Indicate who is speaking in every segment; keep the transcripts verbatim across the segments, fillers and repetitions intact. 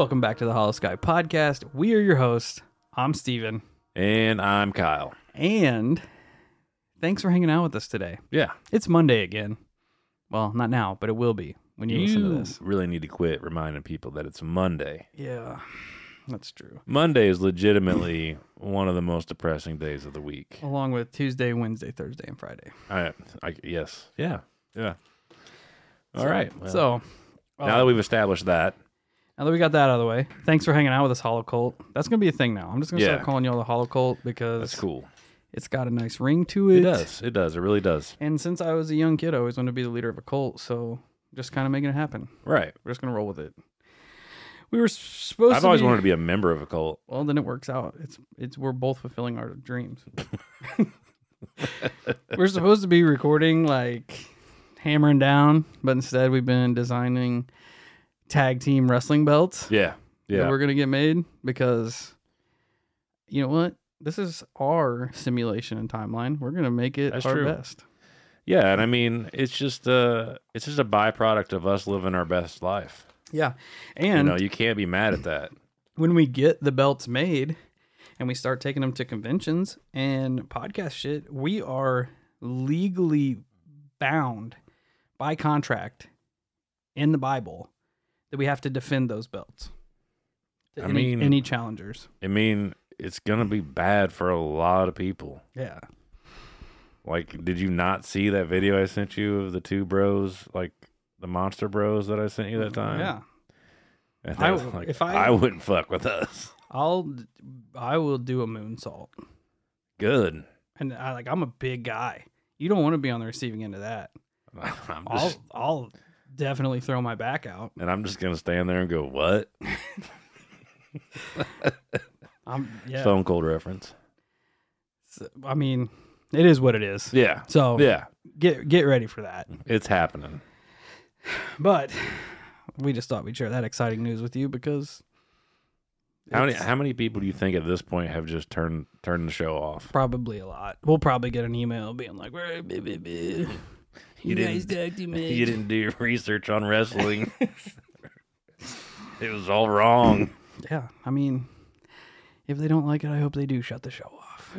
Speaker 1: Welcome back to the Hollow Sky Podcast. We are your hosts. I'm Steven.
Speaker 2: And I'm Kyle.
Speaker 1: And thanks for hanging out with us today.
Speaker 2: Yeah.
Speaker 1: It's Monday again. Well, not now, but it will be when you,
Speaker 2: you
Speaker 1: listen to this.
Speaker 2: really need to quit reminding people that it's Monday.
Speaker 1: Yeah, that's true.
Speaker 2: Monday is legitimately one of the most depressing days of the week.
Speaker 1: Along with Tuesday, Wednesday, Thursday, and Friday.
Speaker 2: I, I yes. Yeah. Yeah. All
Speaker 1: so,
Speaker 2: right. Well,
Speaker 1: so, uh,
Speaker 2: now that we've established that.
Speaker 1: Now that we got that out of the way, thanks for hanging out with us, Hollow Cult. That's going to be a thing now. I'm just going to
Speaker 2: Yeah.
Speaker 1: start calling y'all the Hollow Cult because
Speaker 2: That's cool.
Speaker 1: it's got a nice ring to it.
Speaker 2: It does. It does. It really does.
Speaker 1: And since I was a young kid, I always wanted to be the leader of a cult, so just kind of making it happen.
Speaker 2: Right.
Speaker 1: We're just going to roll with it. We were supposed
Speaker 2: I've
Speaker 1: to
Speaker 2: always
Speaker 1: be,
Speaker 2: wanted to be a member of a cult.
Speaker 1: Well, then it works out. It's it's we're both fulfilling our dreams. We're supposed to be recording like hammering down, but instead we've been designing tag team wrestling belts.
Speaker 2: Yeah. Yeah.
Speaker 1: That we're gonna get made because you know what? This is our simulation and timeline. We're gonna make it
Speaker 2: That's
Speaker 1: our
Speaker 2: true.
Speaker 1: best.
Speaker 2: Yeah, and I mean, it's just uh it's just a byproduct of us living our best life.
Speaker 1: Yeah,
Speaker 2: You
Speaker 1: and
Speaker 2: know, you can't be mad at that.
Speaker 1: when we get the belts made and we start taking them to conventions and podcast shit, we are legally bound by contract in the Bible that we have to defend those belts to
Speaker 2: I
Speaker 1: any,
Speaker 2: mean-
Speaker 1: any challengers.
Speaker 2: I mean, it's gonna be bad for a lot of people.
Speaker 1: Yeah.
Speaker 2: Like, did you not see that video I sent you of the two bros, like the monster bros that I sent you that time?
Speaker 1: Yeah.
Speaker 2: And
Speaker 1: I
Speaker 2: I, was
Speaker 1: w-
Speaker 2: like,
Speaker 1: if I-
Speaker 2: I wouldn't fuck with us.
Speaker 1: I'll I will do a moonsault.
Speaker 2: Good.
Speaker 1: And I like I'm a big guy. You don't want to be on the receiving end of that.
Speaker 2: I'm
Speaker 1: I'll
Speaker 2: just,
Speaker 1: I'll definitely throw my back out.
Speaker 2: and I'm just gonna stand there and go, "What?"
Speaker 1: I'm yeah.
Speaker 2: Stone Cold reference.
Speaker 1: So, I mean, it is what it is.
Speaker 2: Yeah.
Speaker 1: So
Speaker 2: Yeah.
Speaker 1: get get ready for that.
Speaker 2: It's happening.
Speaker 1: But we just thought we'd share that exciting news with you because
Speaker 2: How many
Speaker 1: it's
Speaker 2: how many people do you think at this point have just turned turned the show off?
Speaker 1: probably a lot. We'll probably get an email being like, "Well, blah, blah, blah.
Speaker 2: You
Speaker 1: You guys
Speaker 2: didn't-
Speaker 1: talked to me."
Speaker 2: You didn't do your research on wrestling. It was all wrong.
Speaker 1: Yeah, I mean, if they don't like it, I hope they do shut the show off.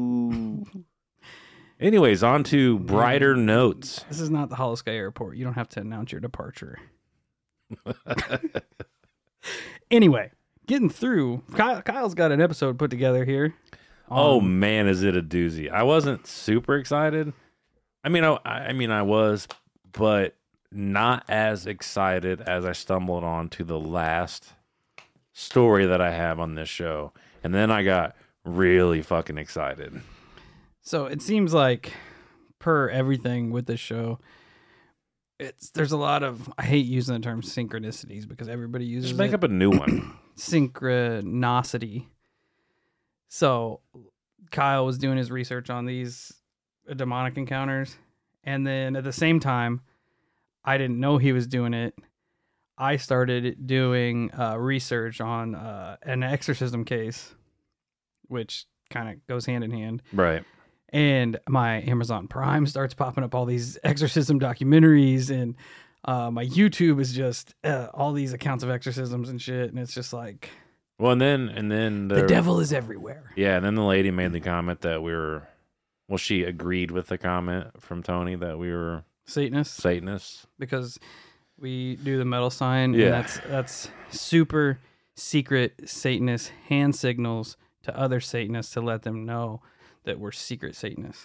Speaker 2: Anyways, on to brighter notes.
Speaker 1: This is not the Hollow Sky Airport. You don't have to announce your departure. Anyway, getting through. Kyle, Kyle's got an episode put together here.
Speaker 2: Oh
Speaker 1: Um,
Speaker 2: man, is it a doozy? I wasn't super excited. I mean, I, I mean, I was, but not as excited as I stumbled on to the last story that I have on this show, and then I got really fucking excited.
Speaker 1: So it seems like, per everything with this show, it's there's a lot of, I hate using the term synchronicities because everybody uses
Speaker 2: Just make
Speaker 1: it.
Speaker 2: up a new one.
Speaker 1: Synchronicity. So Kyle was doing his research on these demonic encounters, and then at the same time, I didn't know he was doing it. I started doing uh, research on uh, an exorcism case, which kind of goes hand in hand.
Speaker 2: Right.
Speaker 1: And my Amazon Prime starts popping up all these exorcism documentaries, and uh, my YouTube is just uh, all these accounts of exorcisms and shit. And it's just like,
Speaker 2: Well, and then and then
Speaker 1: the
Speaker 2: there-
Speaker 1: devil is everywhere.
Speaker 2: Yeah, and then the lady made the comment that we were, well, she agreed with the comment from Tony that we were
Speaker 1: Satanists,
Speaker 2: Satanists.
Speaker 1: because we do the metal sign.
Speaker 2: Yeah.
Speaker 1: And that's that's super secret Satanist hand signals to other Satanists to let them know that we're secret Satanists.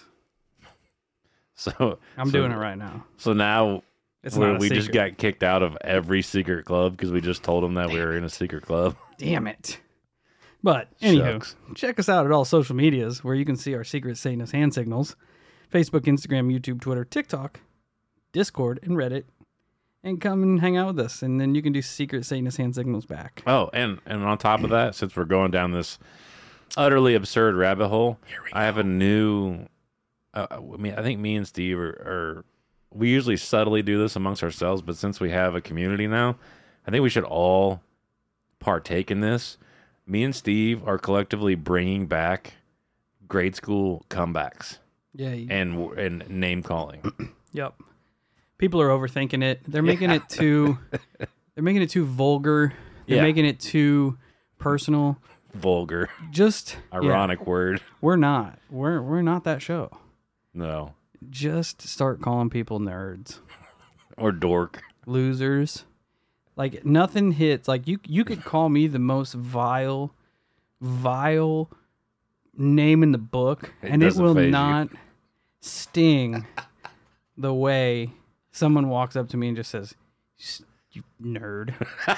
Speaker 2: So
Speaker 1: I'm
Speaker 2: so-
Speaker 1: doing it right now.
Speaker 2: So now
Speaker 1: It's
Speaker 2: we're-
Speaker 1: not a
Speaker 2: we just
Speaker 1: secret.
Speaker 2: got kicked out of every secret club because we just told them that we were in a secret club.
Speaker 1: Damn it. But anywho,
Speaker 2: Shucks.
Speaker 1: check us out at all social medias where you can see our secret Satanist hand signals. Facebook, Instagram, YouTube, Twitter, TikTok, Discord, and Reddit. And come and hang out with us. And then you can do secret Satanist hand signals back.
Speaker 2: Oh, and and on top of that, since we're going down this utterly absurd rabbit hole, I have a new. Uh, I mean, I think me and Steve are, are. We usually subtly do this amongst ourselves, but since we have a community now, I think we should all partake in this. Me and Steve are collectively bringing back grade school comebacks
Speaker 1: Yeah. You,
Speaker 2: and and name calling.
Speaker 1: yep. People are overthinking it. They're making it too. They're making it too vulgar. You're
Speaker 2: Yeah.
Speaker 1: making it too personal.
Speaker 2: Vulgar.
Speaker 1: Just
Speaker 2: Ironic
Speaker 1: yeah,
Speaker 2: word.
Speaker 1: we're not. We're we're not that show.
Speaker 2: No.
Speaker 1: Just start calling people nerds,
Speaker 2: Or dork.
Speaker 1: losers. Like nothing hits. Like you you could call me the most vile, vile name in the book,
Speaker 2: It
Speaker 1: and it
Speaker 2: doesn't
Speaker 1: will
Speaker 2: faze you.
Speaker 1: not sting the way someone walks up to me and just says, "You nerd,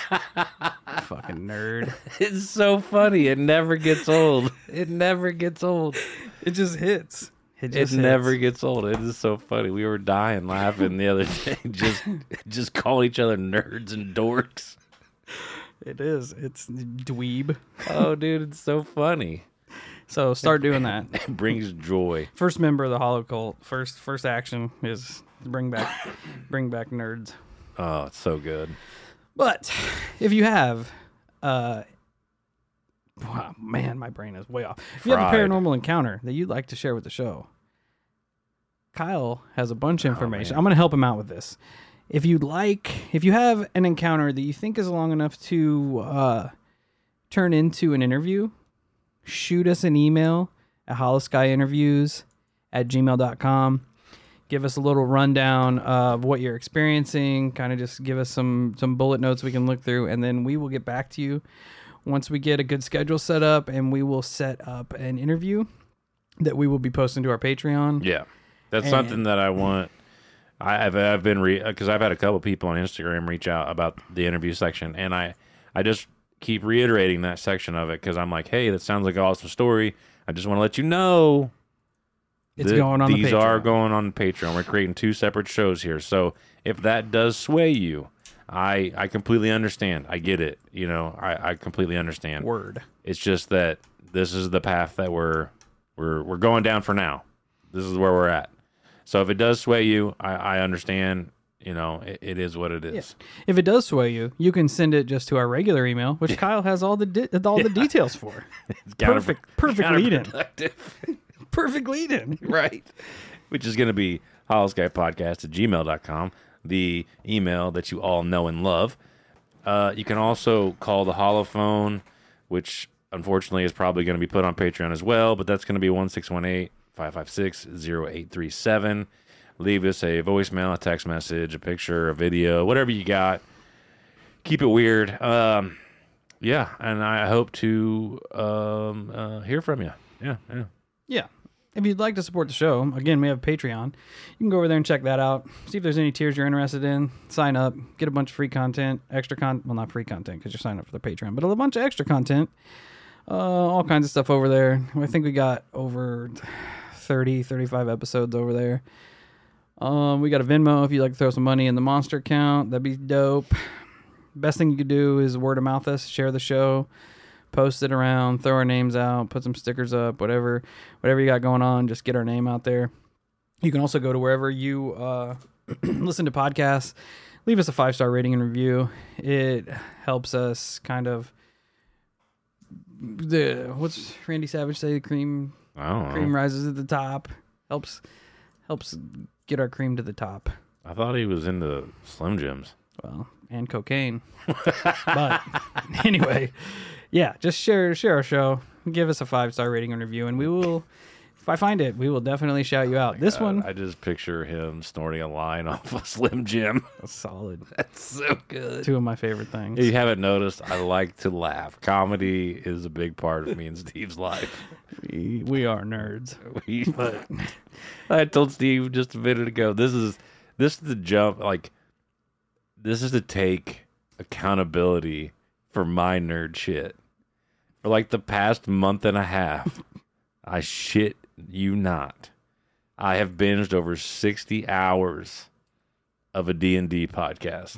Speaker 1: fucking nerd."
Speaker 2: It's so funny. It never gets old. It never gets old.
Speaker 1: It just hits. It
Speaker 2: It
Speaker 1: just
Speaker 2: never
Speaker 1: hits.
Speaker 2: gets old. It is so funny. We were dying laughing the other day, just just calling each other nerds and dorks.
Speaker 1: It is. It's dweeb.
Speaker 2: Oh, dude, it's so funny.
Speaker 1: So start doing that.
Speaker 2: It brings joy.
Speaker 1: First member of the Hollow Cult. First first action is bring back bring back nerds.
Speaker 2: Oh, it's so good.
Speaker 1: But if you have, uh, wow, man, my brain is way off. If you have a
Speaker 2: Fried.
Speaker 1: paranormal encounter that you'd like to share with the show, Kyle has a bunch of information.
Speaker 2: man.
Speaker 1: I'm going to help him out with this. If you'd like, if you have an encounter that you think is long enough to uh, turn into an interview, shoot us an email at hollowskyinterviews at gmail dot com. Give us a little rundown of what you're experiencing. Kind of just give us some some bullet notes we can look through, and then we will get back to you once we get a good schedule set up, and we will set up an interview that we will be posting to our Patreon.
Speaker 2: Yeah, that's
Speaker 1: And-
Speaker 2: something that I want. I- I've I've been re because I've had a couple people on Instagram reach out about the interview section, and I I just keep reiterating that section of it because I'm like, hey, that sounds like an awesome story. I just want to let you know
Speaker 1: It's
Speaker 2: that
Speaker 1: going on the
Speaker 2: these are
Speaker 1: Patreon.
Speaker 2: going on Patreon. We're creating two separate shows here, so if that does sway you, I I completely understand. I get it. You know, I I completely understand.
Speaker 1: Word.
Speaker 2: It's just that this is the path that we're we're we're going down for now. This is where we're at. So if it does sway you, I, I understand. You know, it, it is what it is.
Speaker 1: If it does sway you, you can send it just to our regular email, which Kyle has all the di- all the details for.
Speaker 2: It's counter-
Speaker 1: Perfect- perfect lead-in.
Speaker 2: counterproductive.
Speaker 1: Perfect lead in.
Speaker 2: Right. Which is going to be hollowskypodcast at gmail dot com, the email that you all know and love. Uh, you can also call the holophone, which unfortunately is probably going to be put on Patreon as well, but that's going to be one six one eight, five five six, zero eight three seven. Leave us a voicemail, a text message, a picture, a video, whatever you got. Keep it weird. Um, yeah, and I hope to um, uh, hear from you. Yeah, yeah.
Speaker 1: Yeah. If you'd like to support the show, again, we have Patreon. You can go over there and check that out. See if there's any tiers you're interested in. Sign up. Get a bunch of free content. Extra content. Well, not free content because you're signing up for the Patreon, but a bunch of extra content. Uh, all kinds of stuff over there. I think we got over thirty, thirty-five episodes over there. Um, we got a Venmo if you'd like to throw some money in the monster account. That'd be dope. Best thing you could do is word of mouth us, share the show, post it around, throw our names out, put some stickers up, whatever, whatever you got going on, just get our name out there. You can also go to wherever you uh, listen to podcasts, leave us a five-star rating and review. It helps us kind of the what's Randy Savage say? Cream,
Speaker 2: I don't know.
Speaker 1: cream rises at the top. Helps, helps get our cream to the top.
Speaker 2: I thought he was into Slim Jims.
Speaker 1: Well, and cocaine. But anyway, yeah, just share share our show. Give us a five star rating and review, and we will. If I find it, we will definitely shout you out. This
Speaker 2: God,
Speaker 1: one,
Speaker 2: I just picture him snorting a line off a Slim Jim.
Speaker 1: solid.
Speaker 2: That's so good.
Speaker 1: Two of my favorite things.
Speaker 2: If you haven't noticed, I like to laugh. Comedy is a big part of me and Steve's life.
Speaker 1: We, we are nerds.
Speaker 2: We, but I told Steve just a minute ago, this is this is the jump. Like, this is to take accountability for my nerd shit. For like the past month and a half, I shit you not, I have binged over sixty hours of a D and D podcast.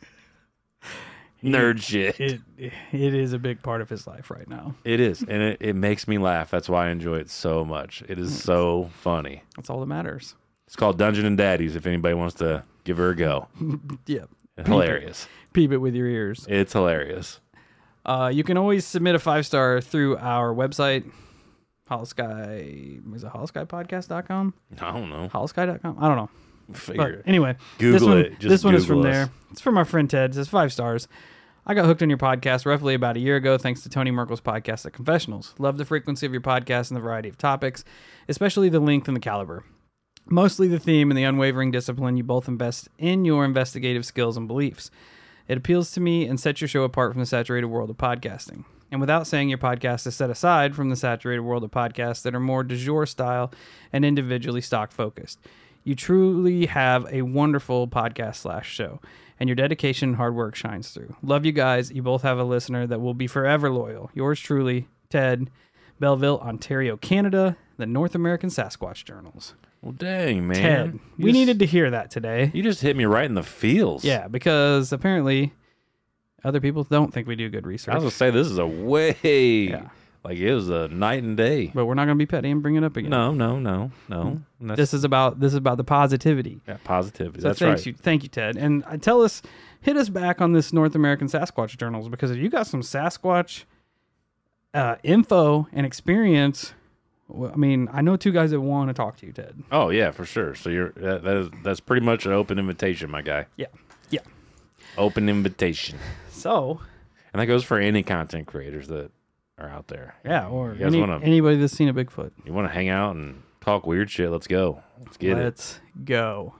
Speaker 2: Nerd shit.
Speaker 1: It it is a big part of his life right now.
Speaker 2: It is, and it, it makes me laugh. That's why I enjoy it so much. It is so funny.
Speaker 1: That's all that matters.
Speaker 2: It's called Dungeon and Daddies if anybody wants to give her a go.
Speaker 1: Yeah.
Speaker 2: Hilarious.
Speaker 1: Peep it with your ears.
Speaker 2: It's hilarious.
Speaker 1: Uh, you can always submit a five star through our website. Hollowsky, is it hollowsky podcast dot com?
Speaker 2: I don't know.
Speaker 1: hollowsky dot com? I don't know.
Speaker 2: Figure
Speaker 1: But
Speaker 2: it.
Speaker 1: anyway,
Speaker 2: Google
Speaker 1: this one,
Speaker 2: it. Just
Speaker 1: this one is from
Speaker 2: Google us.
Speaker 1: there. It's from our friend Ted. It says five stars. I got hooked on your podcast roughly about a year ago thanks to Tony Merkel's podcast, The Confessionals. Love the frequency of your podcast and the variety of topics, especially the length and the caliber. Mostly the theme and the unwavering discipline you both invest in your investigative skills and beliefs. It appeals to me and sets your show apart from the saturated world of podcasting. And without saying, your podcast is set aside from the saturated world of podcasts that are more du jour style and individually stock focused. You truly have a wonderful podcast slash show, and your dedication and hard work shines through. Love you guys. You both have a listener that will be forever loyal. Yours truly, Ted, Belleville, Ontario, Canada, the North American Sasquatch Journals.
Speaker 2: Well, dang, man.
Speaker 1: Ted,
Speaker 2: You
Speaker 1: we
Speaker 2: just-
Speaker 1: needed to hear that today.
Speaker 2: You just hit me right in the feels.
Speaker 1: Yeah, because apparently other people don't think we do good research.
Speaker 2: I was going to say, this is a way,
Speaker 1: Yeah.
Speaker 2: like it was a night and day.
Speaker 1: But we're not going to be petty and bring it up again.
Speaker 2: No, no, no, no. That's,
Speaker 1: This is about this is about the positivity.
Speaker 2: yeah, positivity.
Speaker 1: So
Speaker 2: That's
Speaker 1: thanks
Speaker 2: right.
Speaker 1: you, thank you, Ted. And uh, tell us, hit us back on this North American Sasquatch Journals, because if you got some Sasquatch uh, info and experience, well, I mean, I know two guys that want to talk to you, Ted.
Speaker 2: Oh, yeah, for sure. So you're that, that is, that's pretty much an open invitation, my guy.
Speaker 1: Yeah, yeah.
Speaker 2: Open invitation.
Speaker 1: So
Speaker 2: And that goes for any content creators that are out there.
Speaker 1: yeah, or
Speaker 2: You guys
Speaker 1: any,
Speaker 2: wanna-
Speaker 1: anybody that's seen a Bigfoot.
Speaker 2: You want to hang out and talk weird shit? Let's go. Let's get it.
Speaker 1: Let's go.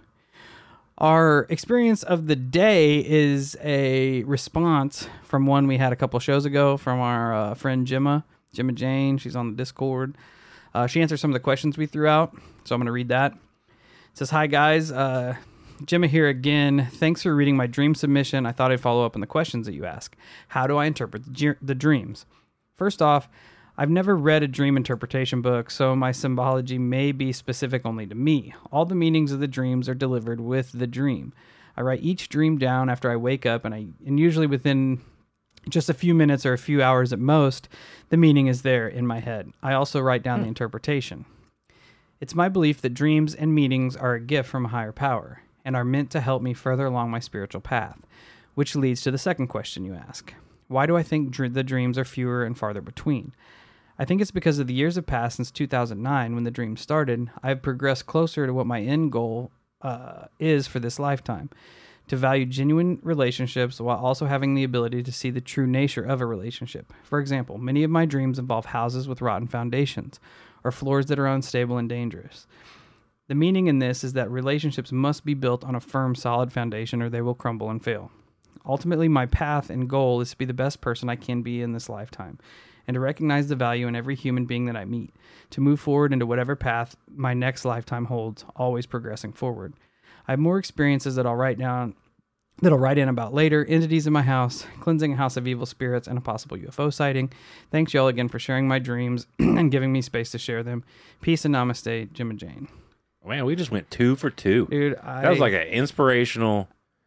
Speaker 1: Our experience of the day is a response from one we had a couple shows ago from our uh, friend Gemma, Gemma Jane. She's on the Discord. Uh, she answered some of the questions we threw out, so I'm going to read that. It says, "Hi guys, uh, Gemma here again. Thanks for reading my dream submission. I thought I'd follow up on the questions that you ask. How do I interpret the, ge- the dreams? First off, I've never read a dream interpretation book, so my symbology may be specific only to me. All the meanings of the dreams are delivered with the dream. I write each dream down after I wake up, and I and usually within just a few minutes or a few hours at most, the meaning is there in my head. I also write down the interpretation. It's my belief that dreams and meanings are a gift from a higher power and are meant to help me further along my spiritual path, which leads to the second question you ask. Why do I think dr- the dreams are fewer and farther between? I think it's because of the years have passed since two thousand nine when the dream started. I've progressed closer to what my end goal uh, is for this lifetime, to value genuine relationships while also having the ability to see the true nature of a relationship. For example, many of my dreams involve houses with rotten foundations or floors that are unstable and dangerous. The meaning in this is that relationships must be built on a firm, solid foundation or they will crumble and fail. Ultimately, my path and goal is to be the best person I can be in this lifetime, and to recognize the value in every human being that I meet, to move forward into whatever path my next lifetime holds, always progressing forward. I have more experiences that I'll write down, that I'll write in about later, entities in my house, cleansing a house of evil spirits, and a possible U F O sighting. Thanks y'all again for sharing my dreams and giving me space to share them. Peace and namaste, Jim and Jane."
Speaker 2: Man, we just went two for two.
Speaker 1: Dude, I...
Speaker 2: That was like an inspirational,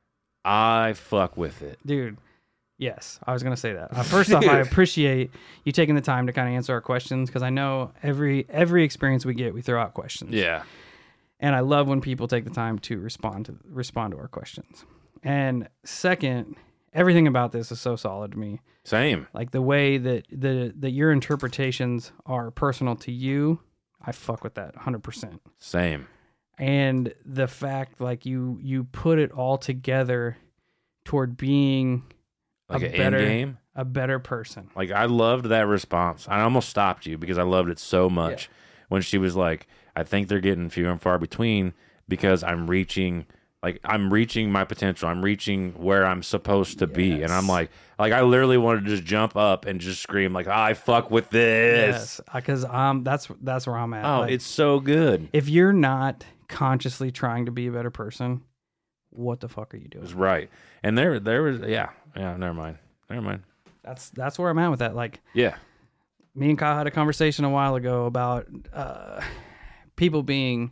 Speaker 2: I fuck with it.
Speaker 1: Dude, yes, I was going to say that. Uh, first off, I appreciate you taking the time to kind of answer our questions, because I know every every experience we get, we throw out questions.
Speaker 2: Yeah.
Speaker 1: And I love when people take the time to respond to respond to our questions. And second, everything about this is so solid to me.
Speaker 2: Same.
Speaker 1: Like the way that the that your interpretations are personal to you, I fuck with that one hundred percent.
Speaker 2: Same.
Speaker 1: And the fact like you you put it all together toward being
Speaker 2: Like
Speaker 1: a
Speaker 2: an
Speaker 1: better
Speaker 2: end game.
Speaker 1: a better person.
Speaker 2: Like, I loved that response. I almost stopped you because I loved it so much when she was like, I think they're getting few and far between because I'm reaching, like, I'm reaching my potential. I'm reaching where I'm supposed to be. And I'm
Speaker 1: Yes.
Speaker 2: like, like, I literally wanted to just jump up and just scream, like, I fuck with this.
Speaker 1: Yes, because um that's that's where I'm at.
Speaker 2: Oh,
Speaker 1: Like,
Speaker 2: it's so good.
Speaker 1: if you're not consciously trying to be a better person, what the fuck are you doing?
Speaker 2: It's right. And there, there was, yeah, yeah, never mind. Never mind.
Speaker 1: That's that's where I'm at with that. Like,
Speaker 2: Yeah.
Speaker 1: me and Kyle had a conversation a while ago about uh, people being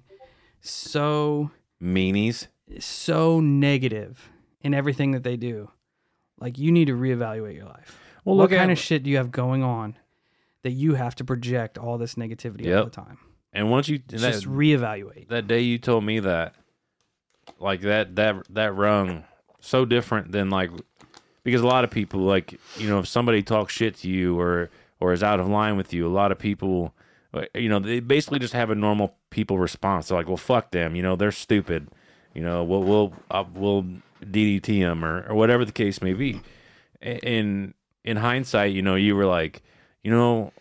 Speaker 1: so
Speaker 2: Meanies.
Speaker 1: so negative in everything that they do. Like, you need to reevaluate your life.
Speaker 2: Well,
Speaker 1: what
Speaker 2: look
Speaker 1: kind
Speaker 2: at-
Speaker 1: of shit do you have going on that you have to project all this negativity all
Speaker 2: Yep.
Speaker 1: the time?
Speaker 2: And once you, that,
Speaker 1: Just reevaluate.
Speaker 2: that day you told me that, like that, that, that rung so different than like, because a lot of people, like, you know, if somebody talks shit to you or, or is out of line with you, a lot of people, you know, they basically just have a normal people response. They're like, well, fuck them. You know, they're stupid. You know, we'll, we'll, uh, we'll D D T them or, or whatever the case may be. in in hindsight, you know, you were like, you know,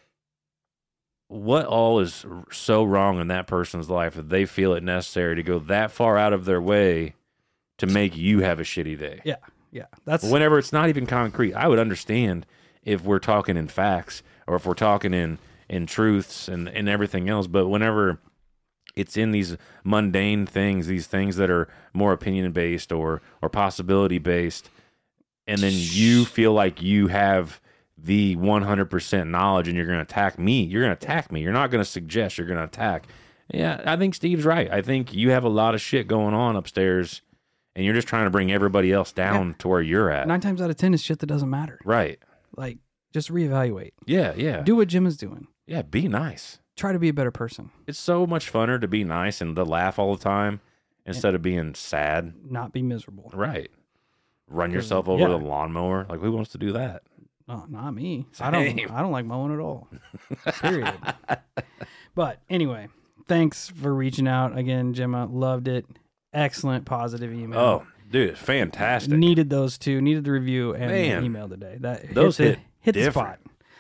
Speaker 2: what all is so wrong in that person's life that they feel it necessary to go that far out of their way to make you have a shitty day?
Speaker 1: Yeah, yeah. That's
Speaker 2: Whenever it's not even concrete, I would understand if we're talking in facts or if we're talking in in truths and and everything else. But whenever it's in these mundane things, these things that are more opinion based or or possibility based, and then you feel like you have the one hundred percent knowledge and you're going to attack me, you're going to attack me. You're not going to suggest, you're going to attack. Yeah, I think Steve's right. I think you have a lot of shit going on upstairs and you're just trying to bring everybody else down yeah. to where you're at.
Speaker 1: Nine times out of ten is shit that doesn't matter.
Speaker 2: Right.
Speaker 1: Like, just reevaluate.
Speaker 2: Yeah, yeah.
Speaker 1: Do what Jim is doing.
Speaker 2: Yeah, be nice.
Speaker 1: Try to be a better person.
Speaker 2: It's so much funner to be nice and to laugh all the time instead and of being sad.
Speaker 1: Not be miserable.
Speaker 2: Right. Run yourself over yeah. with a lawnmower. Like, who wants to do that?
Speaker 1: Oh, not me. Same. I don't. I don't like mowing at all. Period. But anyway, thanks for reaching out again, Gemma. Loved it. Excellent, positive email.
Speaker 2: Oh, dude, fantastic.
Speaker 1: Needed those two. Needed the review and the email today. That
Speaker 2: those
Speaker 1: hit
Speaker 2: hit,
Speaker 1: the, hit the spot.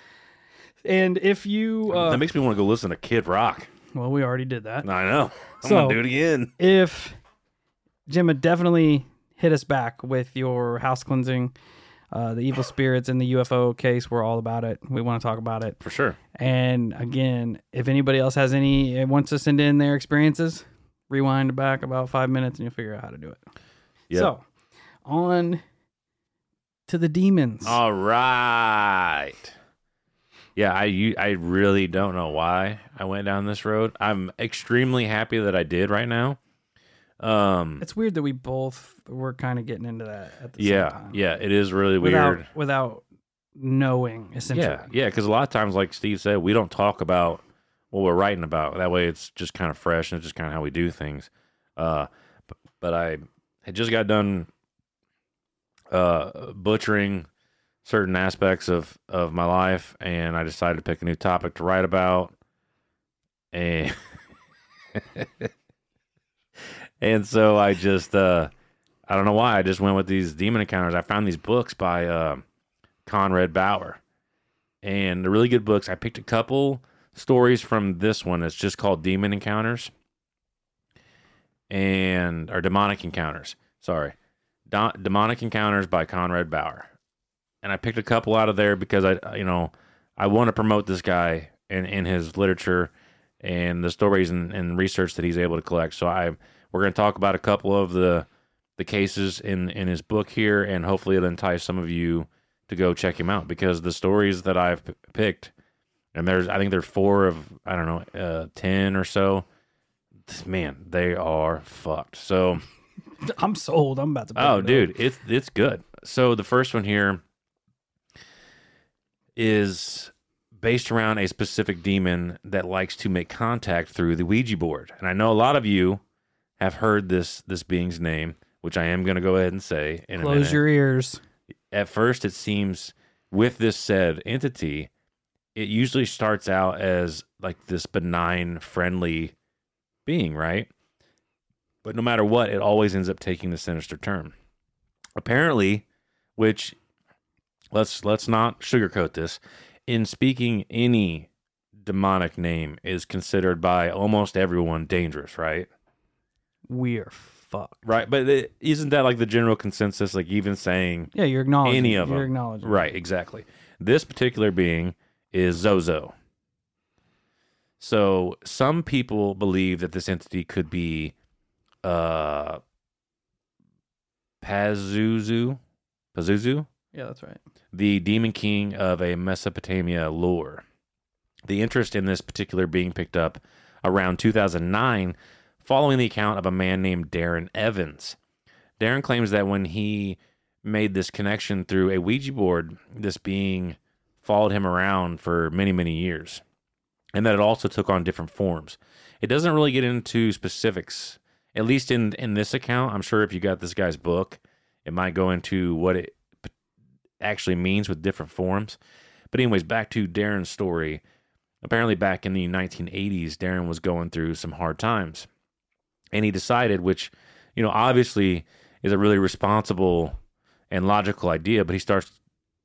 Speaker 1: And if you uh,
Speaker 2: that makes me want to go listen to Kid Rock.
Speaker 1: Well, we already did that.
Speaker 2: I know. I'm
Speaker 1: so,
Speaker 2: gonna do it again.
Speaker 1: If Gemma, definitely hit us back with your house cleansing. Uh, the evil spirits and the U F O case, we're all about it. We want to talk about it.
Speaker 2: For sure.
Speaker 1: And again, if anybody else has any, wants to send in their experiences, rewind back about five minutes and you'll figure out how to do it. Yep. So, on to the demons.
Speaker 2: All right. Yeah, I, I really don't know why I went down this road. I'm extremely happy that I did right now. Um,
Speaker 1: it's weird that we both were kind of getting into that at the
Speaker 2: yeah,
Speaker 1: same time.
Speaker 2: Yeah, it is really
Speaker 1: without,
Speaker 2: weird.
Speaker 1: Without knowing, essentially.
Speaker 2: Yeah, yeah, because a lot of times, like Steve said, we don't talk about what we're writing about. That way it's just kind of fresh and it's just kind of how we do things. Uh, but, but I had just got done uh, butchering certain aspects of, of my life, and I decided to pick a new topic to write about. And... And so I just, uh, I don't know why, I just went with these demon encounters. I found these books by uh, Conrad Bauer. And they're really good books. I picked a couple stories from this one. It's just called Demon Encounters. And, or Demonic Encounters. Sorry. Do- Demonic Encounters by Conrad Bauer. And I picked a couple out of there because I, you know, I want to promote this guy and, and his literature and the stories and, and research that he's able to collect. So I... We're going to talk about a couple of the the cases in, in his book here, and hopefully it'll entice some of you to go check him out, because the stories that I've p- picked, and there's I think there's four of, I don't know, uh, ten or so, man, they are fucked. So
Speaker 1: I'm sold. I'm about to
Speaker 2: Oh,
Speaker 1: it
Speaker 2: dude,
Speaker 1: up.
Speaker 2: it's it's good. So the first one here is based around a specific demon that likes to make contact through the Ouija board. And I know a lot of you have heard this this being's name, which I am going to go ahead and say in
Speaker 1: Close
Speaker 2: a minute.
Speaker 1: your ears.
Speaker 2: At first, it seems with this said entity, it usually starts out as like this benign, friendly being, right? But no matter what, it always ends up taking the sinister turn. Apparently, which let's let's not sugarcoat this, in speaking any demonic name is considered by almost everyone dangerous, right?
Speaker 1: We're fucked.
Speaker 2: Right, but it, isn't that like the general consensus? Like even saying
Speaker 1: yeah, you're acknowledging
Speaker 2: any of
Speaker 1: you're
Speaker 2: them,
Speaker 1: acknowledging
Speaker 2: right? Exactly. This particular being is Zozo. So some people believe that this entity could be uh, Pazuzu, Pazuzu.
Speaker 1: Yeah, that's right.
Speaker 2: The demon king of a Mesopotamia lore. The interest in this particular being picked up around two thousand nine. Following the account of a man named Darren Evans. Darren claims that when he made this connection through a Ouija board, this being followed him around for many, many years, and that it also took on different forms. It doesn't really get into specifics, at least in, in this account. I'm sure if you got this guy's book, it might go into what it actually means with different forms. But anyways, back to Darren's story. Apparently back in the nineteen eighties, Darren was going through some hard times. And he decided, which, you know, obviously is a really responsible and logical idea, but he starts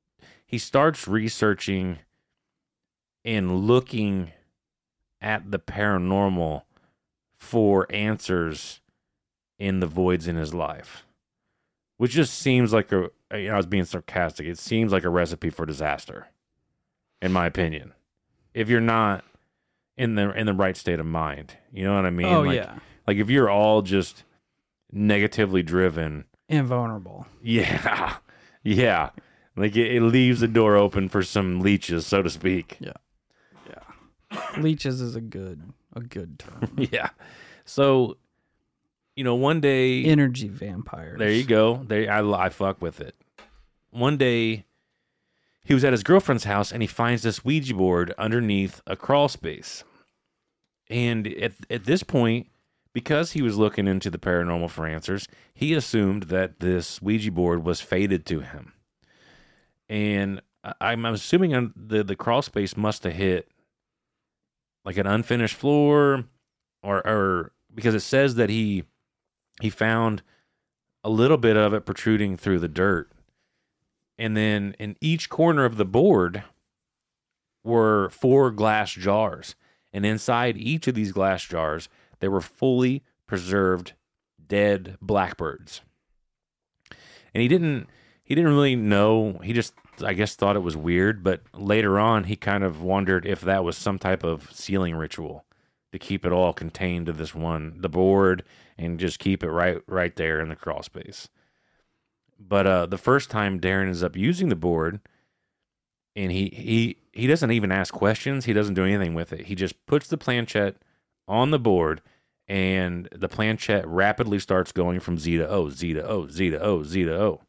Speaker 2: he starts researching and looking at the paranormal for answers in the voids in his life, which just seems like a, you know, I was being sarcastic. It seems like a recipe for disaster, in my opinion. If you're not in the in the right state of mind, you know what I mean?
Speaker 1: Oh,
Speaker 2: like,
Speaker 1: yeah.
Speaker 2: Like if you're all just negatively driven,
Speaker 1: Invulnerable.
Speaker 2: yeah, yeah. Like it, it leaves the door open for some leeches, so to speak.
Speaker 1: Yeah. Yeah. Leeches is a good a good term.
Speaker 2: Yeah. So, you know, one day,
Speaker 1: Energy vampires.
Speaker 2: there you go. There, I, I fuck with it. One day, he was at his girlfriend's house and he finds this Ouija board underneath a crawl space. And at at this point, because he was looking into the paranormal for answers, he assumed that this Ouija board was fated to him. And I'm assuming the the crawl space must have hit like an unfinished floor, or or because it says that he he found a little bit of it protruding through the dirt. And then in each corner of the board were four glass jars. And inside each of these glass jars, there were fully preserved dead blackbirds. And he didn't he didn't really know. He just, I guess, thought it was weird. But later on, he kind of wondered if that was some type of sealing ritual to keep it all contained to this one, the board, and just keep it right right there in the crawl space. But uh, the first time Darren ends up using the board, and he, he he doesn't even ask questions. He doesn't do anything with it. He just puts the planchette on the board, and the planchette rapidly starts going from Z to O, Z to O, Z to O, Z to O.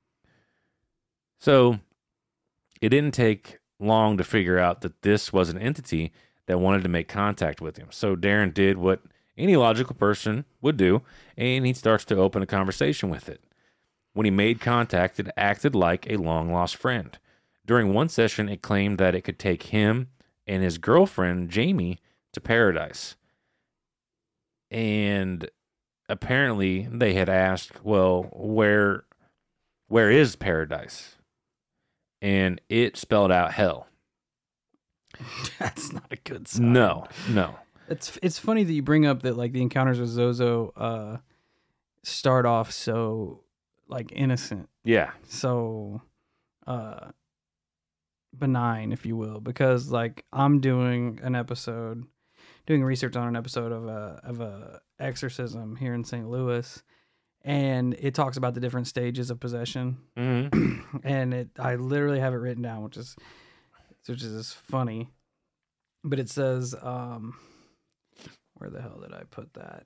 Speaker 2: So it didn't take long to figure out that this was an entity that wanted to make contact with him. So Darren did what any logical person would do, and he starts to open a conversation with it. When he made contact, it acted like a long-lost friend. During one session, it claimed that it could take him and his girlfriend, Jamie, to paradise. And apparently, they had asked, well, where, where is paradise? And it spelled out hell.
Speaker 1: That's not a good sign.
Speaker 2: No, no.
Speaker 1: It's it's funny that you bring up that like the encounters with Zozo uh, start off so like innocent,
Speaker 2: Yeah.
Speaker 1: so uh, benign, if you will, because like I'm doing an episode, doing research on an episode of a of a exorcism here in Saint Louis, and it talks about the different stages of possession,
Speaker 2: Mm-hmm.
Speaker 1: and it I literally have it written down, which is which is funny, but it says um. Where the hell did I put that?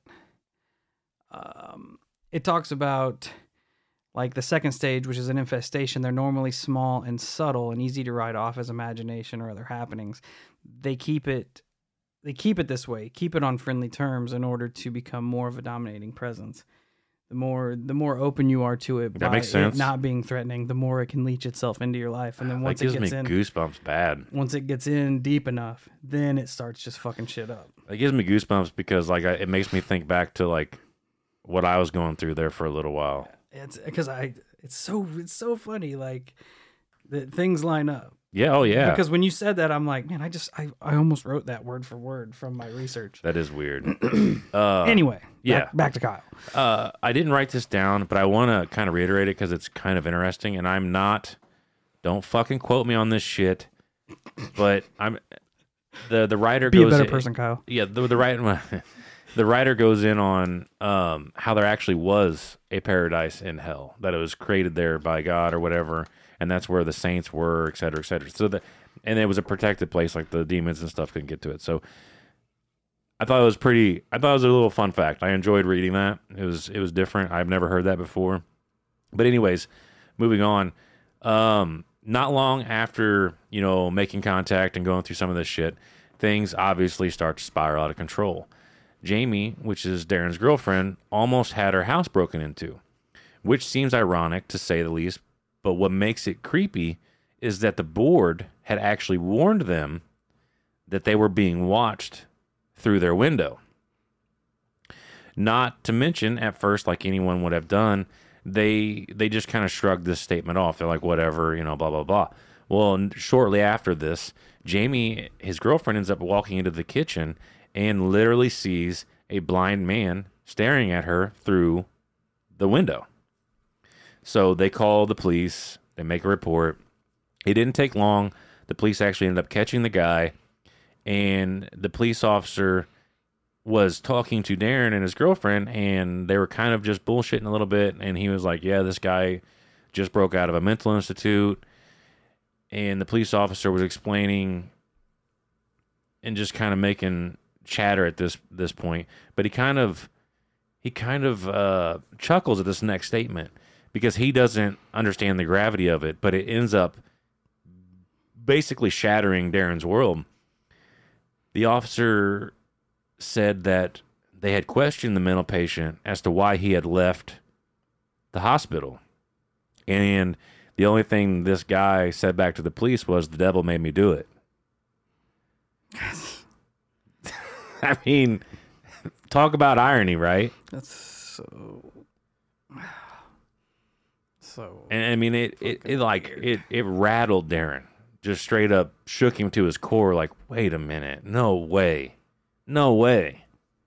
Speaker 1: Um, it talks about like the second stage, which is an infestation. They're normally small and subtle and easy to write off as imagination or other happenings. They keep it, they keep it this way, keep it on friendly terms in order to become more of a dominating presence. The more, the more open you are to it,
Speaker 2: That
Speaker 1: by
Speaker 2: makes sense.
Speaker 1: it not being threatening, the more it can leach itself into your life. And then once
Speaker 2: That gives
Speaker 1: it gets
Speaker 2: me
Speaker 1: in,
Speaker 2: goosebumps bad.
Speaker 1: once it gets in deep enough, then it starts just fucking shit up.
Speaker 2: It gives me goosebumps because like I, it makes me think back to like what I was going through there for a little while.
Speaker 1: It's because I, it's so, it's so funny. Like that things line up.
Speaker 2: Yeah. Oh yeah.
Speaker 1: Because when you said that, I'm like, man, I just, I, I almost wrote that word for word from my research.
Speaker 2: That is weird. uh,
Speaker 1: Anyway,
Speaker 2: yeah.
Speaker 1: back, back to Kyle.
Speaker 2: Uh, I didn't write this down, but I want to kind of reiterate it because it's kind of interesting. And I'm not, don't fucking quote me on this shit. But I'm the the writer
Speaker 1: Be a
Speaker 2: goes
Speaker 1: better
Speaker 2: in-
Speaker 1: person, Kyle.
Speaker 2: Yeah, the the writer the writer goes in on um how there actually was a paradise in hell, that it was created there by God or whatever, and that's where the saints were, et cetera, et cetera. So the and it was a protected place, like the demons and stuff couldn't get to it. So I thought it was pretty. I thought it was a little fun fact. I enjoyed reading that. It was it was different. I've never heard that before. But anyways, moving on. Um, not long after you know making contact and going through some of this shit, things obviously start to spiral out of control. Jamie, which is Darren's girlfriend, almost had her house broken into, which seems ironic to say the least. But what makes it creepy is that the board had actually warned them that they were being watched through their window. Not to mention, at first, like anyone would have done, they they just kind of shrugged this statement off. They're like, whatever, you know, blah, blah, blah. Well, n- shortly after this, Jamie, his girlfriend, ends up walking into the kitchen and literally sees a blind man staring at her through the window. So they call the police. They make a report. It didn't take long. The police actually ended up catching the guy, and the police officer was talking to Darren and his girlfriend, and they were kind of just bullshitting a little bit, and he was like, yeah, this guy just broke out of a mental institute, and the police officer was explaining and just kind of making chatter at this this point, but he kind of he kind of uh, chuckles at this next statement because he doesn't understand the gravity of it, but it ends up basically shattering Darren's world. The officer said that they had questioned the mental patient as to why he had left the hospital. And the only thing this guy said back to the police was, the devil made me do it. I mean, talk about irony, right?
Speaker 1: That's so... So...
Speaker 2: And I mean, it, it, it like, it, it rattled Darren. Just straight up shook him to his core like, wait a minute, no way. No way.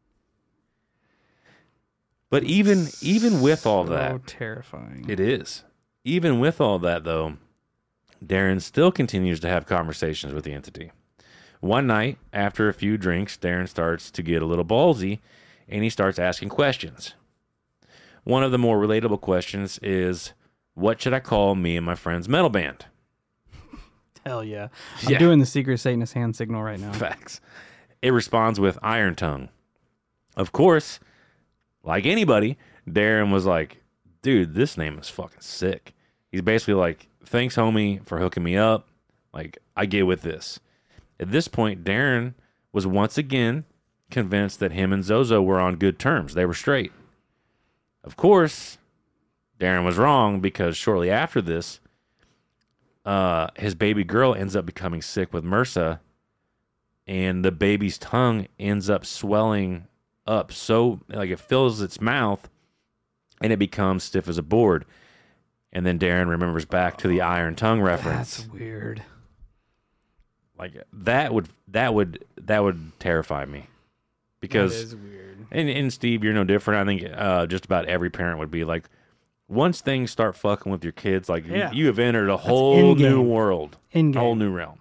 Speaker 2: But even even with all
Speaker 1: so
Speaker 2: that,
Speaker 1: terrifying.
Speaker 2: it is. Even with all that, though, Darren still continues to have conversations with the entity. One night, after a few drinks, Darren starts to get a little ballsy, and he starts asking questions. One of the more relatable questions is, what should I call me and my friend's metal band?
Speaker 1: Hell yeah. I'm
Speaker 2: Yeah.
Speaker 1: doing the Secret Satanist hand signal right now.
Speaker 2: Facts. It responds with Iron Tongue. Of course, like anybody, Darren was like, dude, this name is fucking sick. He's basically like, thanks, homie, for hooking me up. Like, I get with this. At this point, Darren was once again convinced that him and Zozo were on good terms. They were straight. Of course, Darren was wrong because shortly after this, uh, his baby girl ends up becoming sick with MRSA, and the baby's tongue ends up swelling up so like it fills its mouth and it becomes stiff as a board. And then Darren remembers back to the Iron Tongue reference.
Speaker 1: That's weird.
Speaker 2: Like that would that would that would terrify me. Because
Speaker 1: that is weird.
Speaker 2: And, and Steve, you're no different. I think uh, just about every parent would be like, once things start fucking with your kids, like
Speaker 1: Yeah.
Speaker 2: you, you have entered a whole
Speaker 1: in-game.
Speaker 2: new world,
Speaker 1: In-game.
Speaker 2: a whole new realm.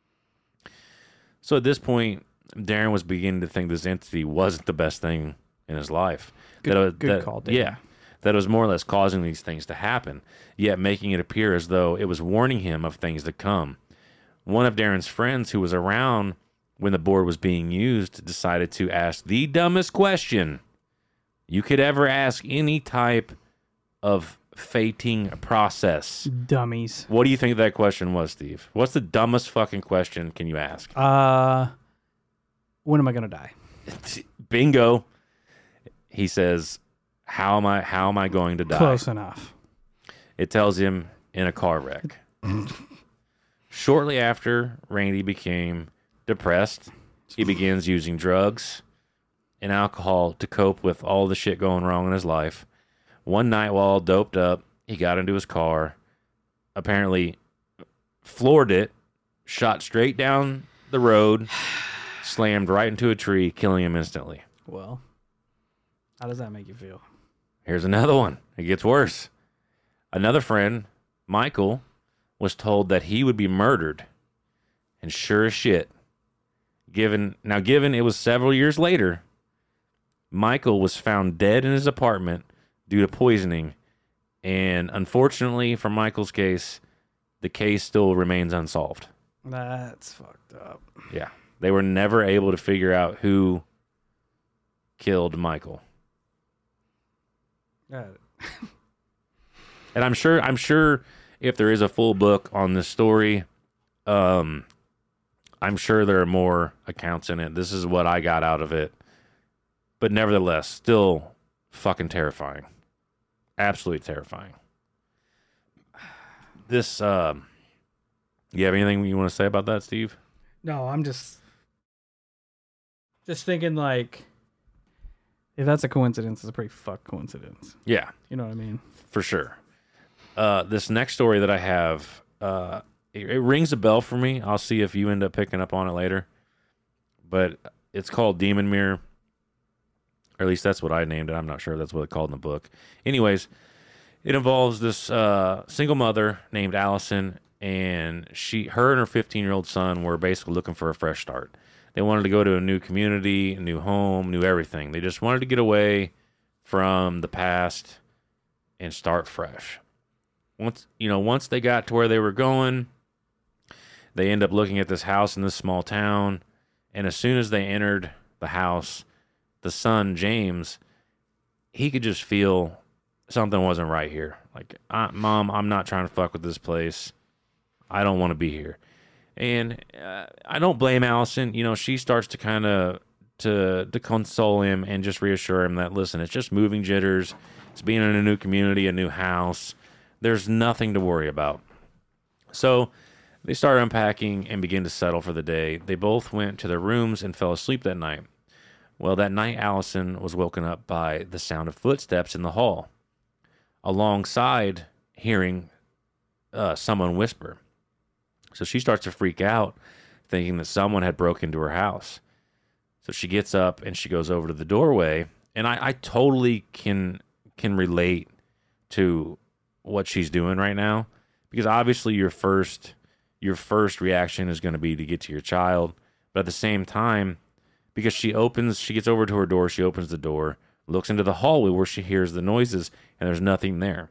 Speaker 2: So at this point, Darren was beginning to think this entity wasn't the best thing in his life.
Speaker 1: Good-
Speaker 2: that it was,
Speaker 1: good
Speaker 2: that-
Speaker 1: call, Darren.
Speaker 2: Yeah, that it was more or less causing these things to happen, yet making it appear as though it was warning him of things to come. One of Darren's friends who was around when the board was being used decided to ask the dumbest question you could ever ask any type of fating process.
Speaker 1: Dummies.
Speaker 2: What do you think that question was, Steve? What's the dumbest fucking question can you ask?
Speaker 1: Uh, when am I gonna die?
Speaker 2: Bingo. He says, how am I how am I going to die?
Speaker 1: Close enough.
Speaker 2: It tells him in a car wreck. Shortly after, Randy became depressed. He begins using drugs and alcohol to cope with all the shit going wrong in his life. One night while all doped up, he got into his car, apparently floored it, shot straight down the road, slammed right into a tree, killing him instantly.
Speaker 1: Well, how does that make you feel?
Speaker 2: Here's another one. It gets worse. Another friend, Michael, was told that he would be murdered. And sure as shit, given now given it was several years later, Michael was found dead in his apartment due to poisoning. And unfortunately for Michael's case, the case still remains unsolved.
Speaker 1: That's fucked up.
Speaker 2: Yeah. They were never able to figure out who killed Michael.
Speaker 1: Uh,
Speaker 2: And I'm sure I'm sure if there is a full book on this story, um, I'm sure there are more accounts in it. This is what I got out of it. But nevertheless, still fucking terrifying. Absolutely terrifying. This, um, you have anything you want to say about that, Steve?
Speaker 1: no, I'm just just thinking like, if that's a coincidence, it's a pretty fucked coincidence.
Speaker 2: Yeah,
Speaker 1: You know what I mean?
Speaker 2: for sure. Uh, this next story that I have, uh, it, it rings a bell for me. I'll see if you end up picking up on it later. But it's called Demon Mirror. Or at least that's what I named it. I'm not sure if that's what it's called in the book. Anyways, it involves this uh, single mother named Allison, and she, her and her fifteen-year-old son were basically looking for a fresh start. They wanted to go to a new community, a new home, new everything. They just wanted to get away from the past and start fresh. Once, you know, once they got to where they were going, they end up looking at this house in this small town, and as soon as they entered the house, the son, James, he could just feel something wasn't right here. Like, Mom, I'm not trying to fuck with this place. I don't want to be here. And uh, I don't blame Allison. You know, she starts to kind of to to console him and just reassure him that, listen, it's just moving jitters. It's being in a new community, a new house. There's nothing to worry about. So they start unpacking and begin to settle for the day. They both went to their rooms and fell asleep that night. Well, that night, Allison was woken up by the sound of footsteps in the hall, alongside hearing uh, someone whisper. So she starts to freak out, thinking that someone had broken into her house. So she gets up and she goes over to the doorway, and I, I totally can can relate to what she's doing right now, because obviously your first your first reaction is going to be to get to your child, but at the same time, because she opens, she gets over to her door, she opens the door, looks into the hallway where she hears the noises, and there's nothing there.